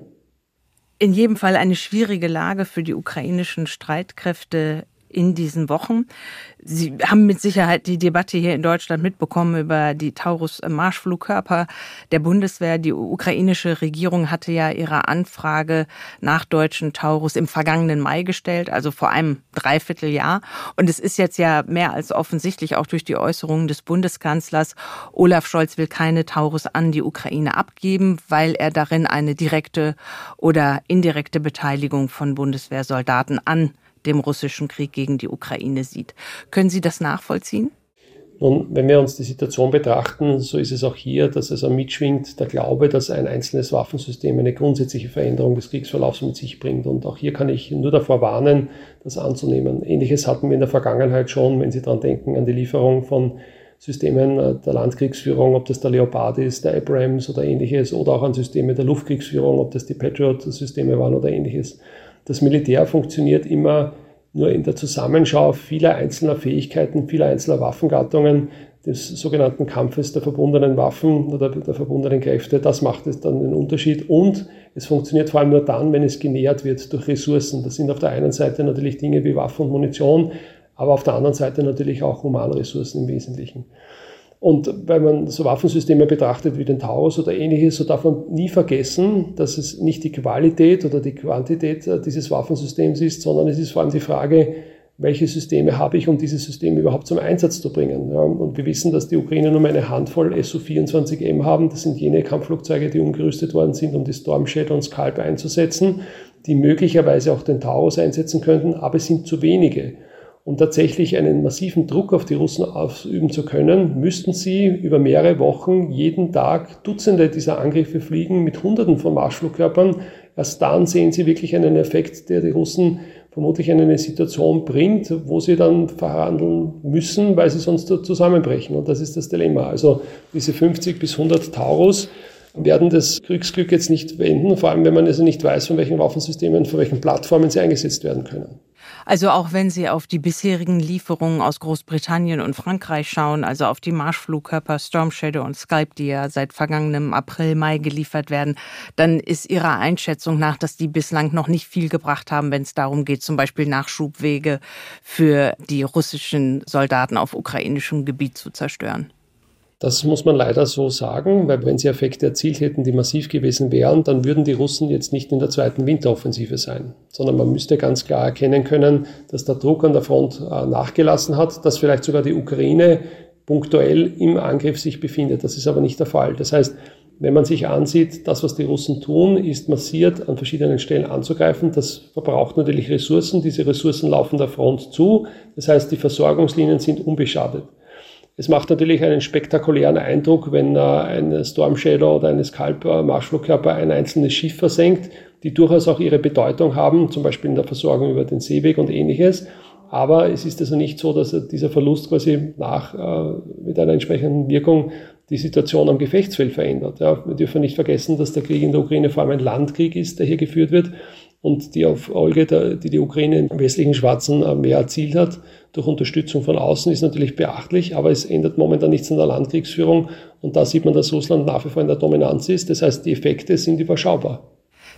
In jedem Fall eine schwierige Lage für die ukrainischen Streitkräfte in diesen Wochen. Sie haben mit Sicherheit die Debatte hier in Deutschland mitbekommen über die Taurus-Marschflugkörper der Bundeswehr. Die ukrainische Regierung hatte ja ihre Anfrage nach deutschen Taurus im vergangenen Mai gestellt, also vor einem Dreivierteljahr. Und es ist jetzt ja mehr als offensichtlich, auch durch die Äußerungen des Bundeskanzlers, Olaf Scholz will keine Taurus an die Ukraine abgeben, weil er darin eine direkte oder indirekte Beteiligung von Bundeswehrsoldaten an dem russischen Krieg gegen die Ukraine sieht. Können Sie das nachvollziehen? Nun, wenn wir uns die Situation betrachten, so ist es auch hier, dass also mitschwingt der Glaube, dass ein einzelnes Waffensystem eine grundsätzliche Veränderung des Kriegsverlaufs mit sich bringt. Und auch hier kann ich nur davor warnen, das anzunehmen. Ähnliches hatten wir in der Vergangenheit schon, wenn Sie daran denken, an die Lieferung von Systemen der Landkriegsführung, ob das der Leopard ist, der Abrams oder ähnliches, oder auch an Systeme der Luftkriegsführung, ob das die Patriot-Systeme waren oder ähnliches. Das Militär funktioniert immer nur in der Zusammenschau vieler einzelner Fähigkeiten, vieler einzelner Waffengattungen, des sogenannten Kampfes der verbundenen Waffen oder der verbundenen Kräfte. Das macht es dann den Unterschied. Und es funktioniert vor allem nur dann, wenn es genährt wird durch Ressourcen. Das sind auf der einen Seite natürlich Dinge wie Waffen und Munition, aber auf der anderen Seite natürlich auch Humanressourcen im Wesentlichen. Und wenn man so Waffensysteme betrachtet wie den Taurus oder ähnliches, so darf man nie vergessen, dass es nicht die Qualität oder die Quantität dieses Waffensystems ist, sondern es ist vor allem die Frage, welche Systeme habe ich, um dieses System überhaupt zum Einsatz zu bringen. Ja, und wir wissen, dass die Ukrainer nur eine Handvoll S U vierundzwanzig M haben. Das sind jene Kampfflugzeuge, die umgerüstet worden sind, um die Storm Shadow und Scalp einzusetzen, die möglicherweise auch den Taurus einsetzen könnten, aber es sind zu wenige. Um tatsächlich einen massiven Druck auf die Russen ausüben zu können, müssten sie über mehrere Wochen jeden Tag Dutzende dieser Angriffe fliegen mit Hunderten von Marschflugkörpern. Erst dann sehen sie wirklich einen Effekt, der die Russen vermutlich in eine Situation bringt, wo sie dann verhandeln müssen, weil sie sonst zusammenbrechen. Und das ist das Dilemma. Also diese fünfzig bis hundert Taurus werden das Kriegsglück jetzt nicht wenden, vor allem wenn man also nicht weiß, von welchen Waffensystemen, von welchen Plattformen sie eingesetzt werden können. Also auch wenn Sie auf die bisherigen Lieferungen aus Großbritannien und Frankreich schauen, also auf die Marschflugkörper Storm Shadow und Scalp, die ja seit vergangenem April, Mai geliefert werden, dann ist Ihrer Einschätzung nach, dass die bislang noch nicht viel gebracht haben, wenn es darum geht, zum Beispiel Nachschubwege für die russischen Soldaten auf ukrainischem Gebiet zu zerstören. Das muss man leider so sagen, weil wenn sie Effekte erzielt hätten, die massiv gewesen wären, dann würden die Russen jetzt nicht in der zweiten Winteroffensive sein, sondern man müsste ganz klar erkennen können, dass der Druck an der Front äh, nachgelassen hat, dass vielleicht sogar die Ukraine punktuell im Angriff sich befindet. Das ist aber nicht der Fall. Das heißt, wenn man sich ansieht, das, was die Russen tun, ist massiert an verschiedenen Stellen anzugreifen. Das verbraucht natürlich Ressourcen. Diese Ressourcen laufen der Front zu. Das heißt, die Versorgungslinien sind unbeschadet. Es macht natürlich einen spektakulären Eindruck, wenn äh, eine Storm Shadow oder eine Scalp äh, Marschflugkörper ein einzelnes Schiff versenkt, die durchaus auch ihre Bedeutung haben, zum Beispiel in der Versorgung über den Seeweg und ähnliches. Aber es ist also nicht so, dass dieser Verlust quasi nach äh, mit einer entsprechenden Wirkung die Situation am Gefechtsfeld verändert. Ja, wir dürfen nicht vergessen, dass der Krieg in der Ukraine vor allem ein Landkrieg ist, der hier geführt wird und die Erfolge, die die Ukraine im westlichen Schwarzen Meer erzielt hat, durch Unterstützung von außen, ist natürlich beachtlich, aber es ändert momentan nichts an der Landkriegsführung und da sieht man, dass Russland nach wie vor in der Dominanz ist. Das heißt, die Effekte sind überschaubar.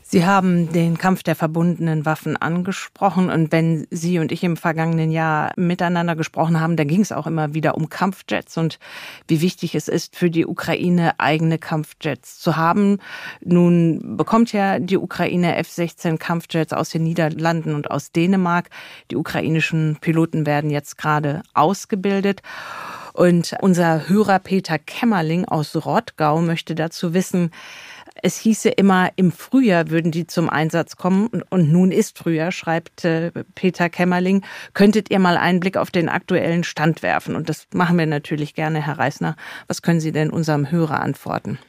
Sie haben den Kampf der verbundenen Waffen angesprochen und wenn Sie und ich im vergangenen Jahr miteinander gesprochen haben, da ging es auch immer wieder um Kampfjets und wie wichtig es ist für die Ukraine, eigene Kampfjets zu haben. Nun bekommt ja die Ukraine F sechzehn Kampfjets aus den Niederlanden und aus Dänemark. Die ukrainischen Piloten werden jetzt gerade ausgebildet. Und unser Hörer Peter Kämmerling aus Rottgau möchte dazu wissen, es hieße immer, im Frühjahr würden die zum Einsatz kommen. Und nun ist Frühjahr, schreibt äh, Peter Kämmerling. Könntet ihr mal einen Blick auf den aktuellen Stand werfen? Und das machen wir natürlich gerne, Herr Reisner. Was können Sie denn unserem Hörer antworten?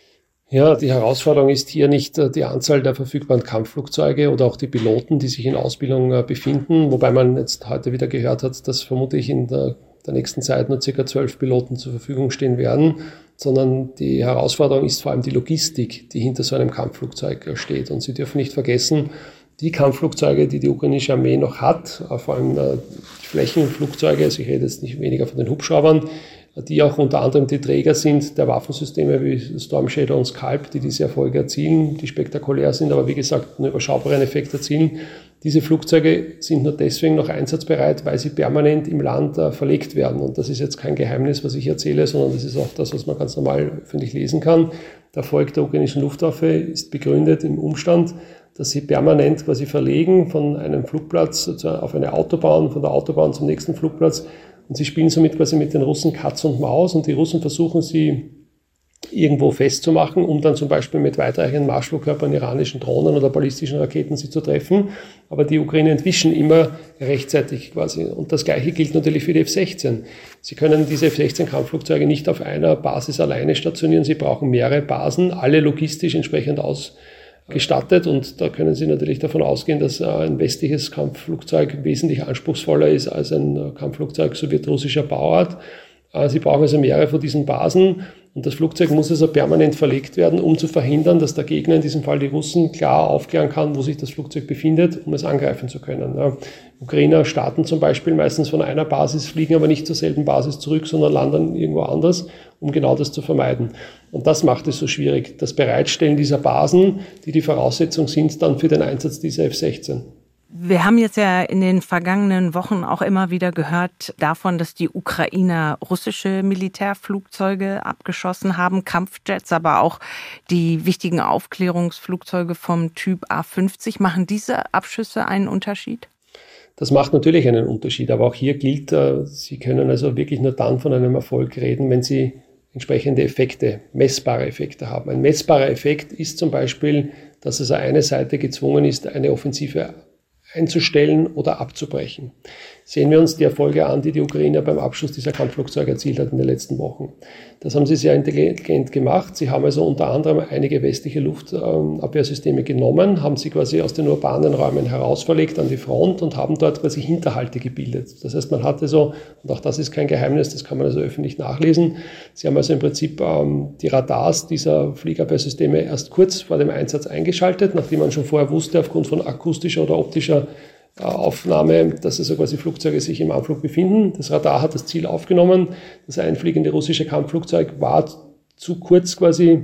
Ja, die Herausforderung ist hier nicht äh, die Anzahl der verfügbaren Kampfflugzeuge oder auch die Piloten, die sich in Ausbildung äh, befinden. Wobei man jetzt heute wieder gehört hat, dass vermutlich in der, der nächsten Zeit nur circa zwölf Piloten zur Verfügung stehen werden, sondern die Herausforderung ist vor allem die Logistik, die hinter so einem Kampfflugzeug steht. Und Sie dürfen nicht vergessen, die Kampfflugzeuge, die die ukrainische Armee noch hat, vor allem die Flächenflugzeuge, also ich rede jetzt nicht weniger von den Hubschraubern, die auch unter anderem die Träger sind der Waffensysteme wie Storm Shadow und Scalp, die diese Erfolge erzielen, die spektakulär sind, aber wie gesagt einen überschaubaren Effekt erzielen. Diese Flugzeuge sind nur deswegen noch einsatzbereit, weil sie permanent im Land äh, verlegt werden. Und das ist jetzt kein Geheimnis, was ich erzähle, sondern das ist auch das, was man ganz normal öffentlich lesen kann. Der Erfolg der ukrainischen Luftwaffe ist begründet im Umstand, dass sie permanent quasi verlegen von einem Flugplatz auf eine Autobahn, von der Autobahn zum nächsten Flugplatz. Und sie spielen somit quasi mit den Russen Katz und Maus und die Russen versuchen sie irgendwo festzumachen, um dann zum Beispiel mit weitreichenden Marschflugkörpern, iranischen Drohnen oder ballistischen Raketen sie zu treffen. Aber die Ukraine entwischen immer rechtzeitig quasi. Und das Gleiche gilt natürlich für die F sechzehn. Sie können diese F sechzehn Kampfflugzeuge nicht auf einer Basis alleine stationieren. Sie brauchen mehrere Basen, alle logistisch entsprechend ausgestattet. Und da können Sie natürlich davon ausgehen, dass ein westliches Kampfflugzeug wesentlich anspruchsvoller ist als ein Kampfflugzeug sowjetrussischer Bauart. Sie brauchen also mehrere von diesen Basen und das Flugzeug muss also permanent verlegt werden, um zu verhindern, dass der Gegner, in diesem Fall die Russen, klar aufklären kann, wo sich das Flugzeug befindet, um es angreifen zu können. Ja. Ukrainer starten zum Beispiel meistens von einer Basis, fliegen aber nicht zur selben Basis zurück, sondern landen irgendwo anders, um genau das zu vermeiden. Und das macht es so schwierig, das Bereitstellen dieser Basen, die die Voraussetzung sind dann für den Einsatz dieser F sechzehn. Wir haben jetzt ja in den vergangenen Wochen auch immer wieder gehört davon, dass die Ukrainer russische Militärflugzeuge abgeschossen haben, Kampfjets, aber auch die wichtigen Aufklärungsflugzeuge vom Typ A fünfzig. Machen diese Abschüsse einen Unterschied? Das macht natürlich einen Unterschied, aber auch hier gilt, Sie können also wirklich nur dann von einem Erfolg reden, wenn Sie entsprechende Effekte, messbare Effekte haben. Ein messbarer Effekt ist zum Beispiel, dass also eine Seite gezwungen ist, eine Offensive einzustellen oder abzubrechen. Sehen wir uns die Erfolge an, die die Ukrainer beim Abschuss dieser Kampfflugzeuge erzielt hat in den letzten Wochen. Das haben sie sehr intelligent gemacht. Sie haben also unter anderem einige westliche Luftabwehrsysteme genommen, haben sie quasi aus den urbanen Räumen herausverlegt an die Front und haben dort quasi Hinterhalte gebildet. Das heißt, man hatte so, und auch das ist kein Geheimnis, das kann man also öffentlich nachlesen, sie haben also im Prinzip ähm, die Radars dieser Flugabwehrsysteme erst kurz vor dem Einsatz eingeschaltet, nachdem man schon vorher wusste, aufgrund von akustischer oder optischer Aufnahme, dass also quasi Flugzeuge sich im Anflug befinden. Das Radar hat das Ziel aufgenommen. Das einfliegende russische Kampfflugzeug war zu kurz quasi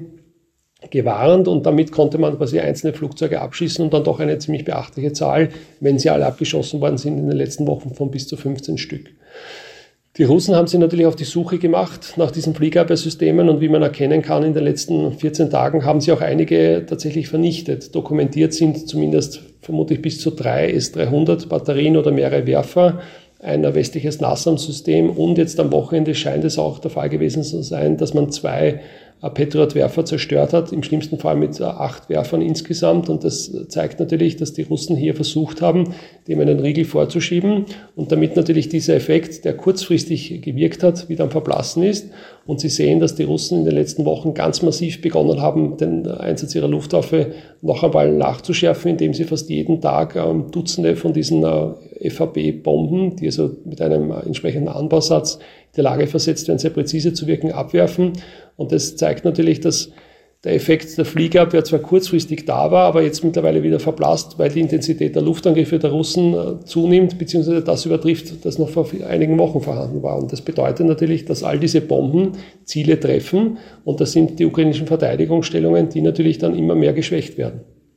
gewarnt und damit konnte man quasi einzelne Flugzeuge abschießen und dann doch eine ziemlich beachtliche Zahl, wenn sie alle abgeschossen worden sind in den letzten Wochen, von bis zu fünfzehn Stück. Die Russen haben sich natürlich auf die Suche gemacht nach diesen Flugabwehrsystemen und wie man erkennen kann, in den letzten vierzehn Tagen haben sie auch einige tatsächlich vernichtet. Dokumentiert sind zumindest vermutlich bis zu drei S dreihundert Batterien oder mehrere Werfer, ein westliches NASAM-System und jetzt am Wochenende scheint es auch der Fall gewesen zu sein, dass man zwei Patriot-Werfer zerstört hat, im schlimmsten Fall mit acht Werfern insgesamt. Und das zeigt natürlich, dass die Russen hier versucht haben, dem einen Riegel vorzuschieben und damit natürlich dieser Effekt, der kurzfristig gewirkt hat, wieder am Verblassen ist. Und Sie sehen, dass die Russen in den letzten Wochen ganz massiv begonnen haben, den Einsatz ihrer Luftwaffe noch einmal nachzuschärfen, indem sie fast jeden Tag ähm, Dutzende von diesen äh, F A B-Bomben, die also mit einem äh, entsprechenden Anbausatz in der Lage versetzt werden, sehr präzise zu wirken, abwerfen. Und das zeigt natürlich, dass der Effekt der Fliegerabwehr zwar kurzfristig da war, aber jetzt mittlerweile wieder verblasst, weil die Intensität der Luftangriffe der Russen zunimmt, beziehungsweise das übertrifft, das noch vor einigen Wochen vorhanden war. Und das bedeutet natürlich, dass all diese Bomben Ziele treffen und das sind die ukrainischen Verteidigungsstellungen, die natürlich dann immer mehr geschwächt werden.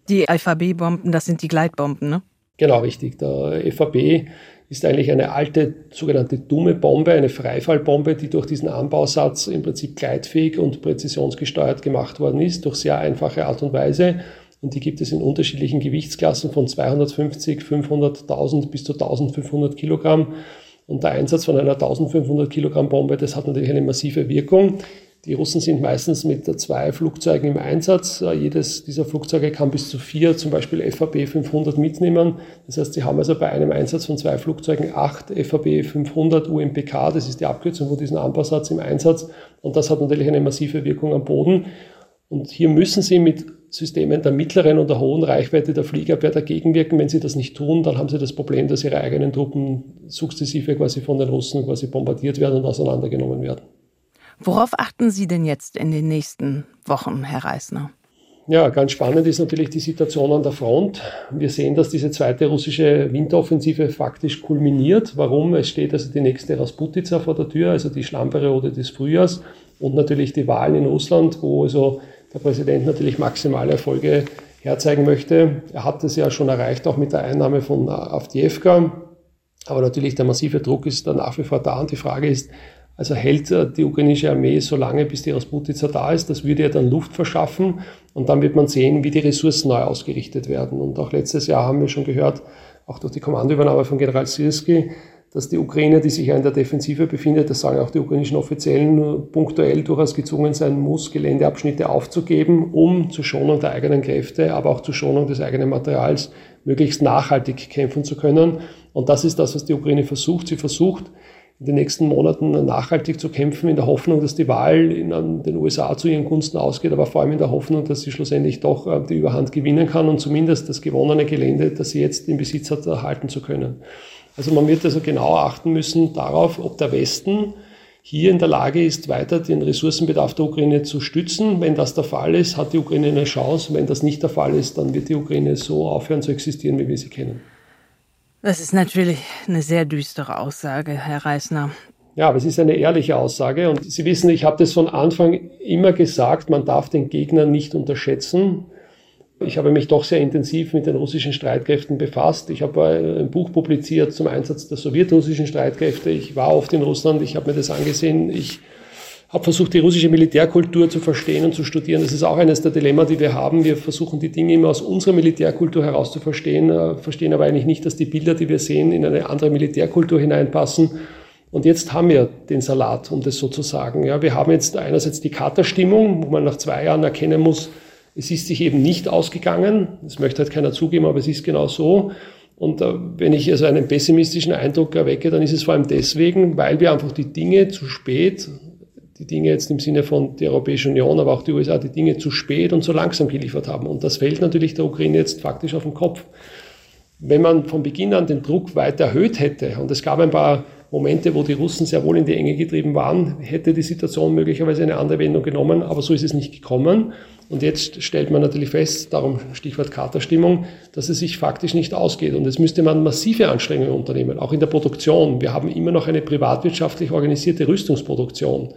Die F A B-Bomben, das sind die Gleitbomben, ne? Genau, richtig. Der F A B ist eigentlich eine alte sogenannte dumme Bombe, eine Freifallbombe, die durch diesen Anbausatz im Prinzip gleitfähig und präzisionsgesteuert gemacht worden ist, durch sehr einfache Art und Weise. Und die gibt es in unterschiedlichen Gewichtsklassen von zweihundertfünfzig, fünfhunderttausend bis zu eintausendfünfhundert Kilogramm. Und der Einsatz von einer eintausendfünfhundert Kilogramm Bombe, das hat natürlich eine massive Wirkung. Die Russen sind meistens mit zwei Flugzeugen im Einsatz. Jedes dieser Flugzeuge kann bis zu vier, zum Beispiel F A B fünfhundert mitnehmen. Das heißt, sie haben also bei einem Einsatz von zwei Flugzeugen acht F A B fünfhundert U M P K, das ist die Abkürzung von diesem Anbausatz, im Einsatz. Und das hat natürlich eine massive Wirkung am Boden. Und hier müssen sie mit Systemen der mittleren und der hohen Reichweite der Fliegerabwehr dagegen wirken. Wenn sie das nicht tun, dann haben sie das Problem, dass ihre eigenen Truppen sukzessive quasi von den Russen quasi bombardiert werden und auseinandergenommen werden. Worauf achten Sie denn jetzt in den nächsten Wochen, Herr Reisner? Ja, ganz spannend ist natürlich die Situation an der Front. Wir sehen, dass diese zweite russische Winteroffensive faktisch kulminiert. Warum? Es steht also die nächste Rasputica vor der Tür, also die Schlammperiode des Frühjahrs und natürlich die Wahlen in Russland, wo also der Präsident natürlich maximale Erfolge herzeigen möchte. Er hat es ja schon erreicht, auch mit der Einnahme von Awdijiwka. Aber natürlich der massive Druck ist da nach wie vor da und die Frage ist, also hält die ukrainische Armee so lange, bis die Rasputica da ist. Das würde ja dann Luft verschaffen und dann wird man sehen, wie die Ressourcen neu ausgerichtet werden. Und auch letztes Jahr haben wir schon gehört, auch durch die Kommandoübernahme von General Syrski, dass die Ukraine, die sich ja in der Defensive befindet, das sagen auch die ukrainischen Offiziellen, punktuell durchaus gezwungen sein muss, Geländeabschnitte aufzugeben, um zur Schonung der eigenen Kräfte, aber auch zur Schonung des eigenen Materials möglichst nachhaltig kämpfen zu können. Und das ist das, was die Ukraine versucht. Sie versucht, in den nächsten Monaten nachhaltig zu kämpfen, in der Hoffnung, dass die Wahl in den U S A zu ihren Gunsten ausgeht, aber vor allem in der Hoffnung, dass sie schlussendlich doch die Überhand gewinnen kann und zumindest das gewonnene Gelände, das sie jetzt in Besitz hat, erhalten zu können. Also man wird also genau achten müssen darauf, ob der Westen hier in der Lage ist, weiter den Ressourcenbedarf der Ukraine zu stützen. Wenn das der Fall ist, hat die Ukraine eine Chance. Wenn das nicht der Fall ist, dann wird die Ukraine so aufhören zu existieren, wie wir sie kennen. Das ist natürlich eine sehr düstere Aussage, Herr Reisner. Ja, aber es ist eine ehrliche Aussage. Und Sie wissen, ich habe das von Anfang immer gesagt, man darf den Gegner nicht unterschätzen. Ich habe mich doch sehr intensiv mit den russischen Streitkräften befasst. Ich habe ein Buch publiziert zum Einsatz der sowjetrussischen Streitkräfte. Ich war oft in Russland, ich habe mir das angesehen. Ich habe versucht, die russische Militärkultur zu verstehen und zu studieren. Das ist auch eines der Dilemma, die wir haben. Wir versuchen, die Dinge immer aus unserer Militärkultur heraus zu verstehen, äh, verstehen aber eigentlich nicht, dass die Bilder, die wir sehen, in eine andere Militärkultur hineinpassen. Und jetzt haben wir den Salat, um das so zu sagen. Ja, wir haben jetzt einerseits die Katerstimmung, wo man nach zwei Jahren erkennen muss, es ist sich eben nicht ausgegangen. Das möchte halt keiner zugeben, aber es ist genau so. Und äh, wenn ich also einen pessimistischen Eindruck erwecke, dann ist es vor allem deswegen, weil wir einfach die Dinge zu spät die Dinge jetzt im Sinne von der Europäischen Union, aber auch die U S A, die Dinge zu spät und zu langsam geliefert haben. Und das fällt natürlich der Ukraine jetzt faktisch auf den Kopf. Wenn man von Beginn an den Druck weiter erhöht hätte, und es gab ein paar Momente, wo die Russen sehr wohl in die Enge getrieben waren, hätte die Situation möglicherweise eine andere Wendung genommen, aber so ist es nicht gekommen. Und jetzt stellt man natürlich fest, darum Stichwort Katerstimmung, dass es sich faktisch nicht ausgeht. Und jetzt müsste man massive Anstrengungen unternehmen, auch in der Produktion. Wir haben immer noch eine privatwirtschaftlich organisierte Rüstungsproduktion,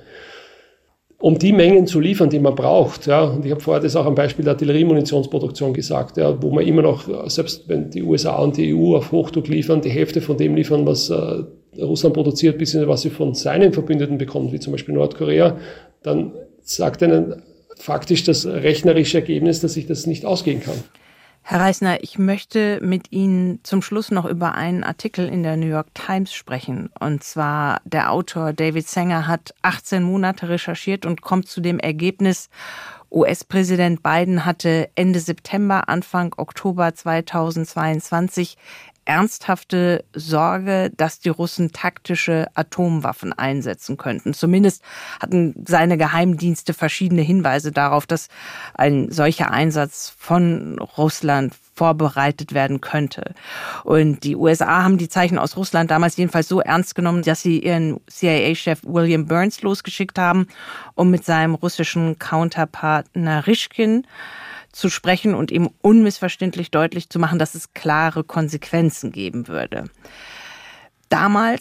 um die Mengen zu liefern, die man braucht. Ja. Und ich habe vorher das auch am Beispiel der Artilleriemunitionsproduktion gesagt, ja, wo man immer noch, selbst wenn die U S A und die E U auf Hochdruck liefern, die Hälfte von dem liefern, was äh, Russland produziert, bzw. was sie von seinen Verbündeten bekommt, wie zum Beispiel Nordkorea, dann sagt einen faktisch das rechnerische Ergebnis, dass sich das nicht ausgehen kann. Herr Reisner, ich möchte mit Ihnen zum Schluss noch über einen Artikel in der New York Times sprechen. Und zwar der Autor David Sanger hat achtzehn Monate recherchiert und kommt zu dem Ergebnis, U S-Präsident Biden hatte Ende September, Anfang Oktober zweitausendzweiundzwanzig ernsthafte Sorge, dass die Russen taktische Atomwaffen einsetzen könnten. Zumindest hatten seine Geheimdienste verschiedene Hinweise darauf, dass ein solcher Einsatz von Russland vorbereitet werden könnte. Und die U S A haben die Zeichen aus Russland damals jedenfalls so ernst genommen, dass sie ihren C I A-Chef William Burns losgeschickt haben, um mit seinem russischen Counterpart Naryshkin zu sprechen und ihm unmissverständlich deutlich zu machen, dass es klare Konsequenzen geben würde. Damals,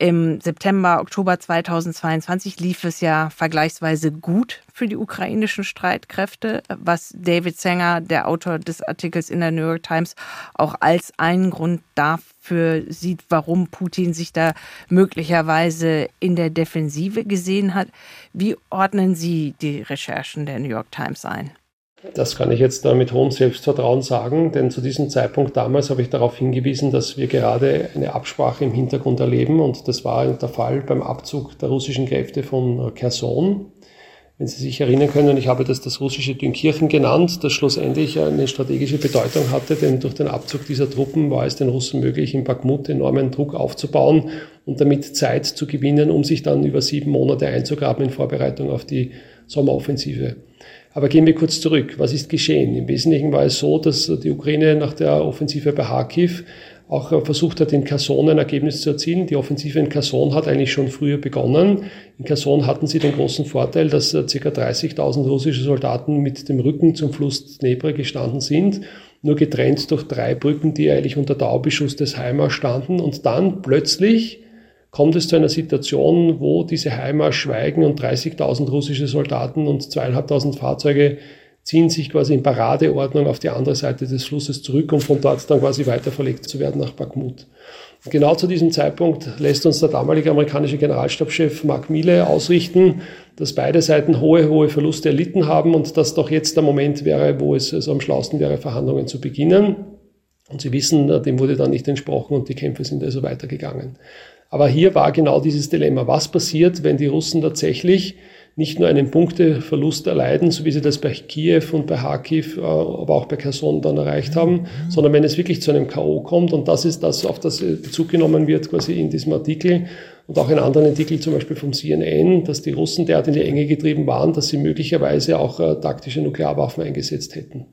Im September, Oktober zweitausendzweiundzwanzig lief es ja vergleichsweise gut für die ukrainischen Streitkräfte, was David Sanger, der Autor des Artikels in der New York Times, auch als einen Grund dafür sieht, warum Putin sich da möglicherweise in der Defensive gesehen hat. Wie ordnen Sie die Recherchen der New York Times ein? Das kann ich jetzt da mit hohem Selbstvertrauen sagen, denn zu diesem Zeitpunkt damals habe ich darauf hingewiesen, dass wir gerade eine Absprache im Hintergrund erleben, und das war der Fall beim Abzug der russischen Kräfte von Cherson. Wenn Sie sich erinnern können, ich habe das das russische Dünkirchen genannt, das schlussendlich eine strategische Bedeutung hatte, denn durch den Abzug dieser Truppen war es den Russen möglich, in Bakhmut enormen Druck aufzubauen und damit Zeit zu gewinnen, um sich dann über sieben Monate einzugraben in Vorbereitung auf die Sommeroffensive. Aber gehen wir kurz zurück. Was ist geschehen? Im Wesentlichen war es so, dass die Ukraine nach der Offensive bei Kharkiv auch versucht hat, in Cherson ein Ergebnis zu erzielen. Die Offensive in Cherson hat eigentlich schon früher begonnen. In Cherson hatten sie den großen Vorteil, dass ca. dreißigtausend russische Soldaten mit dem Rücken zum Fluss Dnepr gestanden sind, nur getrennt durch drei Brücken, die eigentlich unter Dauerbeschuss des HIMARS standen. Und dann plötzlich kommt es zu einer Situation, wo diese HIMARS schweigen und dreißigtausend russische Soldaten und zweieinhalbtausend Fahrzeuge ziehen sich quasi in Paradeordnung auf die andere Seite des Flusses zurück, um von dort dann quasi weiter verlegt zu werden nach Bakhmut. Und genau zu diesem Zeitpunkt lässt uns der damalige amerikanische Generalstabschef Mark Milley ausrichten, dass beide Seiten hohe, hohe Verluste erlitten haben und dass doch jetzt der Moment wäre, wo es also am schlausten wäre, Verhandlungen zu beginnen. Und Sie wissen, dem wurde dann nicht entsprochen und die Kämpfe sind also weitergegangen. Aber hier war genau dieses Dilemma. Was passiert, wenn die Russen tatsächlich nicht nur einen Punkteverlust erleiden, so wie sie das bei Kiew und bei Kharkiv, aber auch bei Cherson dann erreicht haben, sondern wenn es wirklich zu einem K O kommt, und das ist das, auf das Bezug genommen wird quasi in diesem Artikel und auch in anderen Artikeln, zum Beispiel vom C N N, dass die Russen derart in die Enge getrieben waren, dass sie möglicherweise auch äh, taktische Nuklearwaffen eingesetzt hätten.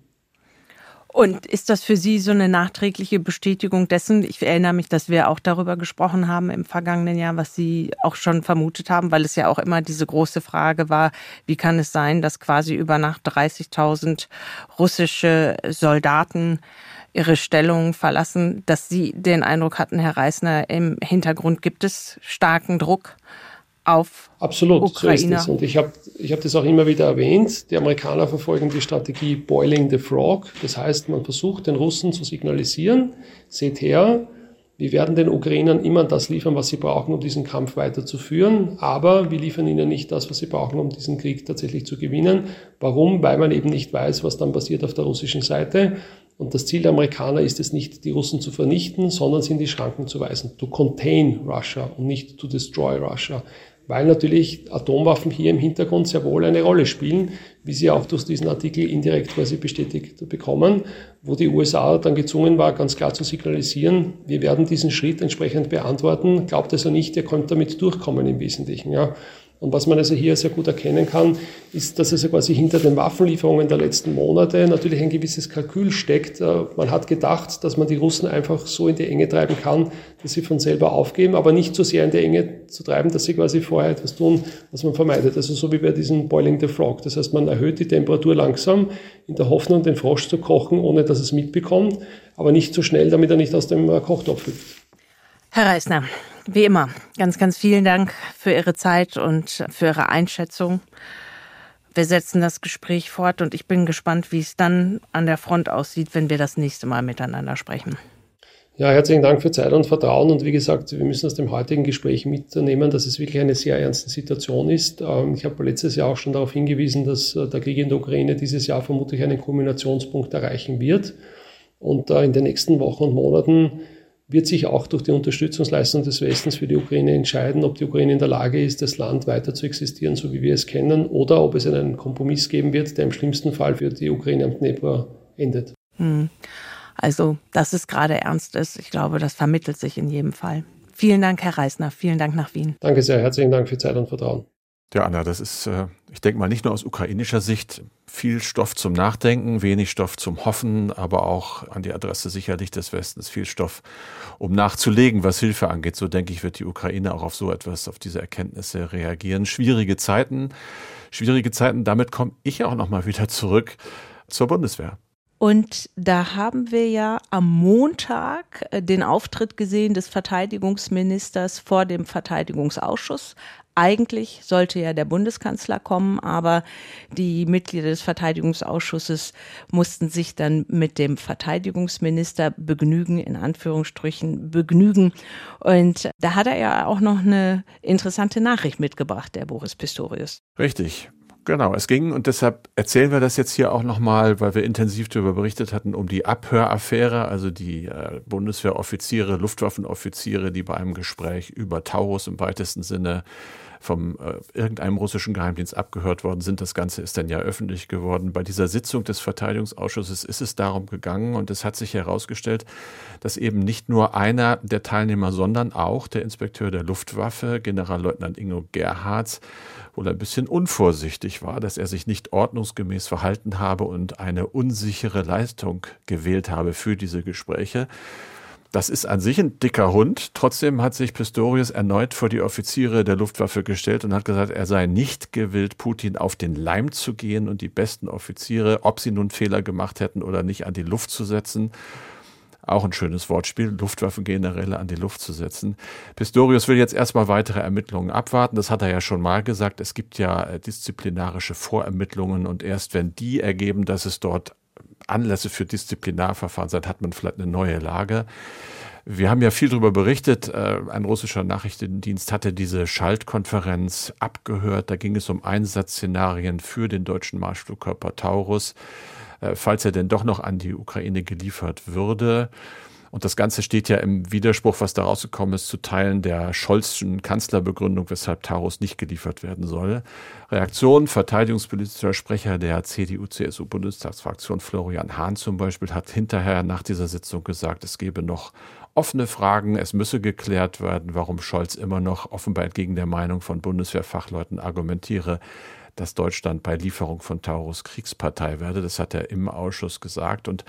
Und ist das für Sie so eine nachträgliche Bestätigung dessen? Ich erinnere mich, dass wir auch darüber gesprochen haben im vergangenen Jahr, was Sie auch schon vermutet haben, weil es ja auch immer diese große Frage war, wie kann es sein, dass quasi über Nacht dreißigtausend russische Soldaten ihre Stellung verlassen, dass Sie den Eindruck hatten, Herr Reisner, im Hintergrund gibt es starken Druck auf Absolut, Ukrainer. So ist es. Und ich habe ich hab das auch immer wieder erwähnt. Die Amerikaner verfolgen die Strategie Boiling the Frog. Das heißt, man versucht den Russen zu signalisieren, seht her, wir werden den Ukrainern immer das liefern, was sie brauchen, um diesen Kampf weiterzuführen. Aber wir liefern ihnen nicht das, was sie brauchen, um diesen Krieg tatsächlich zu gewinnen. Warum? Weil man eben nicht weiß, was dann passiert auf der russischen Seite. Und das Ziel der Amerikaner ist es nicht, die Russen zu vernichten, sondern sie in die Schranken zu weisen. To contain Russia und nicht to destroy Russia. Weil natürlich Atomwaffen hier im Hintergrund sehr wohl eine Rolle spielen, wie Sie auch durch diesen Artikel indirekt quasi bestätigt bekommen, wo die U S A dann gezwungen war, ganz klar zu signalisieren, wir werden diesen Schritt entsprechend beantworten. Glaubt also nicht, ihr könnt damit durchkommen im Wesentlichen. Ja. Und was man also hier sehr gut erkennen kann, ist, dass also quasi hinter den Waffenlieferungen der letzten Monate natürlich ein gewisses Kalkül steckt. Man hat gedacht, dass man die Russen einfach so in die Enge treiben kann, dass sie von selber aufgeben, aber nicht so sehr in die Enge zu treiben, dass sie quasi vorher etwas tun, was man vermeidet. Also so wie bei diesem Boiling the Frog. Das heißt, man erhöht die Temperatur langsam in der Hoffnung, den Frosch zu kochen, ohne dass es mitbekommt, aber nicht zu schnell, damit er nicht aus dem Kochtopf hüpft. Herr Reisner, wie immer, ganz, ganz vielen Dank für Ihre Zeit und für Ihre Einschätzung. Wir setzen das Gespräch fort und ich bin gespannt, wie es dann an der Front aussieht, wenn wir das nächste Mal miteinander sprechen. Ja, herzlichen Dank für Zeit und Vertrauen. Und wie gesagt, wir müssen aus dem heutigen Gespräch mitnehmen, dass es wirklich eine sehr ernste Situation ist. Ich habe letztes Jahr auch schon darauf hingewiesen, dass der Krieg in der Ukraine dieses Jahr vermutlich einen Kulminationspunkt erreichen wird. Und in den nächsten Wochen und Monaten wird sich auch durch die Unterstützungsleistung des Westens für die Ukraine entscheiden, ob die Ukraine in der Lage ist, das Land weiter zu existieren, so wie wir es kennen, oder ob es einen Kompromiss geben wird, der im schlimmsten Fall für die Ukraine am Dnepr endet. Also, dass es gerade ernst ist, ich glaube, das vermittelt sich in jedem Fall. Vielen Dank, Herr Reisner. Vielen Dank nach Wien. Danke sehr. Herzlichen Dank für Zeit und Vertrauen. Ja, Anna, das ist, ich denke mal, nicht nur aus ukrainischer Sicht viel Stoff zum Nachdenken, wenig Stoff zum Hoffen, aber auch an die Adresse sicherlich des Westens viel Stoff, um nachzulegen, was Hilfe angeht. So denke ich, wird die Ukraine auch auf so etwas, auf diese Erkenntnisse reagieren. Schwierige Zeiten, schwierige Zeiten. Damit komme ich auch nochmal wieder zurück zur Bundeswehr. Und da haben wir ja am Montag den Auftritt gesehen des Verteidigungsministers vor dem Verteidigungsausschuss. Eigentlich sollte ja der Bundeskanzler kommen, aber die Mitglieder des Verteidigungsausschusses mussten sich dann mit dem Verteidigungsminister begnügen, in Anführungsstrichen begnügen. Und da hat er ja auch noch eine interessante Nachricht mitgebracht, der Boris Pistorius. Richtig. Genau, es ging, und deshalb erzählen wir das jetzt hier auch nochmal, weil wir intensiv darüber berichtet hatten, um die Abhöraffäre, also die äh, Bundeswehroffiziere, Luftwaffenoffiziere, die bei einem Gespräch über Taurus im weitesten Sinne vom äh, irgendeinem russischen Geheimdienst abgehört worden sind. Das Ganze ist dann ja öffentlich geworden. Bei dieser Sitzung des Verteidigungsausschusses ist es darum gegangen, und es hat sich herausgestellt, dass eben nicht nur einer der Teilnehmer, sondern auch der Inspekteur der Luftwaffe, Generalleutnant Ingo Gerhards, wohl ein bisschen unvorsichtig war, dass er sich nicht ordnungsgemäß verhalten habe und eine unsichere Leistung gewählt habe für diese Gespräche. Das ist an sich ein dicker Hund. Trotzdem hat sich Pistorius erneut vor die Offiziere der Luftwaffe gestellt und hat gesagt, er sei nicht gewillt, Putin auf den Leim zu gehen und die besten Offiziere, ob sie nun Fehler gemacht hätten oder nicht, an die Luft zu setzen. Auch ein schönes Wortspiel, Luftwaffengeneräle an die Luft zu setzen. Pistorius will jetzt erstmal weitere Ermittlungen abwarten. Das hat er ja schon mal gesagt. Es gibt ja disziplinarische Vorermittlungen, und erst wenn die ergeben, dass es dort Anlässe für Disziplinarverfahren sind, hat man vielleicht eine neue Lage. Wir haben ja viel darüber berichtet. Ein russischer Nachrichtendienst hatte diese Schaltkonferenz abgehört. Da ging es um Einsatzszenarien für den deutschen Marschflugkörper Taurus, falls er denn doch noch an die Ukraine geliefert würde. Und das Ganze steht ja im Widerspruch, was da rausgekommen ist, zu Teilen der Scholzschen Kanzlerbegründung, weshalb Taurus nicht geliefert werden soll. Reaktion, verteidigungspolitischer Sprecher der C D U-C S U-Bundestagsfraktion Florian Hahn zum Beispiel hat hinterher nach dieser Sitzung gesagt, es gebe noch offene Fragen, es müsse geklärt werden, warum Scholz immer noch offenbar entgegen der Meinung von Bundeswehrfachleuten argumentiere, dass Deutschland bei Lieferung von Taurus Kriegspartei werde. Das hat er im Ausschuss gesagt, und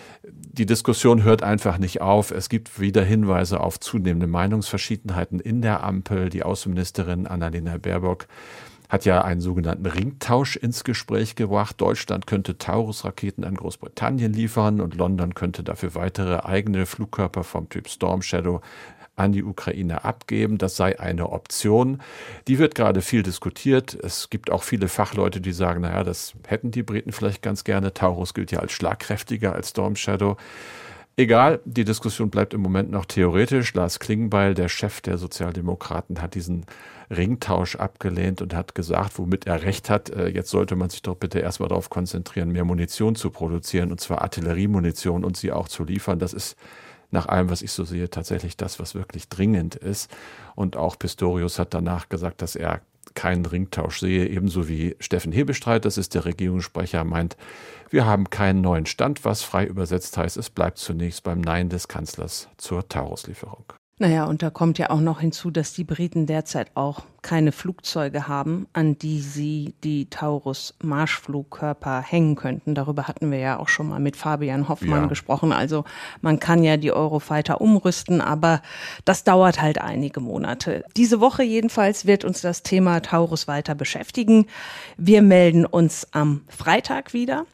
die Diskussion hört einfach nicht auf. Es gibt wieder Hinweise auf zunehmende Meinungsverschiedenheiten in der Ampel. Die Außenministerin Annalena Baerbock hat ja einen sogenannten Ringtausch ins Gespräch gebracht. Deutschland könnte Taurus-Raketen an Großbritannien liefern und London könnte dafür weitere eigene Flugkörper vom Typ Storm Shadow an die Ukraine abgeben. Das sei eine Option. Die wird gerade viel diskutiert. Es gibt auch viele Fachleute, die sagen, naja, das hätten die Briten vielleicht ganz gerne. Taurus gilt ja als schlagkräftiger als Storm Shadow. Egal, die Diskussion bleibt im Moment noch theoretisch. Lars Klingbeil, der Chef der Sozialdemokraten, hat diesen Ringtausch abgelehnt und hat gesagt, womit er recht hat, jetzt sollte man sich doch bitte erstmal darauf konzentrieren, mehr Munition zu produzieren, und zwar Artilleriemunition, und sie auch zu liefern. Das ist nach allem, was ich so sehe, tatsächlich das, was wirklich dringend ist. Und auch Pistorius hat danach gesagt, dass er keinen Ringtausch sehe, ebenso wie Steffen Hebestreit, das ist der Regierungssprecher, meint, wir haben keinen neuen Stand, was frei übersetzt heißt, es bleibt zunächst beim Nein des Kanzlers zur Taurus-Lieferung. Naja, und da kommt ja auch noch hinzu, dass die Briten derzeit auch keine Flugzeuge haben, an die sie die Taurus-Marschflugkörper hängen könnten. Darüber hatten wir ja auch schon mal mit Fabian Hoffmann ja. gesprochen. Also man kann ja die Eurofighter umrüsten, aber das dauert halt einige Monate. Diese Woche jedenfalls wird uns das Thema Taurus weiter beschäftigen. Wir melden uns am Freitag wieder.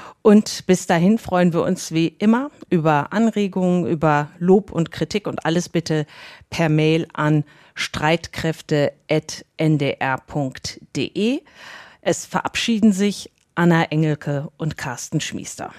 Und bis dahin freuen wir uns wie immer über Anregungen, über Lob und Kritik, und alles bitte per Mail an streitkräfte at n d r punkt d e. Es verabschieden sich Anna Engelke und Carsten Schmiester.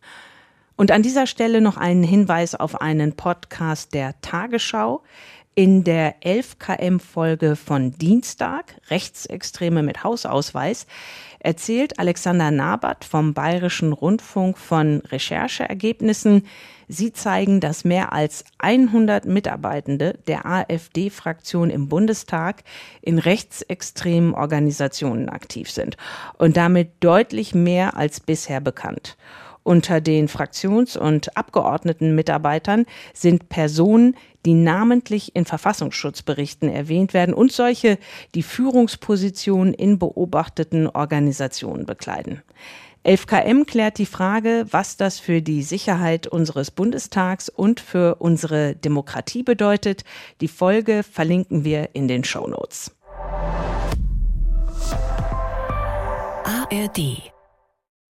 Und an dieser Stelle noch einen Hinweis auf einen Podcast der Tagesschau. In der elf K M-Folge von Dienstag, Rechtsextreme mit Hausausweis, erzählt Alexander Nabert vom Bayerischen Rundfunk von Rechercheergebnissen. Sie zeigen, dass mehr als hundert Mitarbeitende der AfD-Fraktion im Bundestag in rechtsextremen Organisationen aktiv sind und damit deutlich mehr als bisher bekannt. Unter den Fraktions- und Abgeordnetenmitarbeitern sind Personen, die namentlich in Verfassungsschutzberichten erwähnt werden, und solche, die Führungspositionen in beobachteten Organisationen bekleiden. elf K M klärt die Frage, was das für die Sicherheit unseres Bundestags und für unsere Demokratie bedeutet. Die Folge verlinken wir in den Shownotes. A R D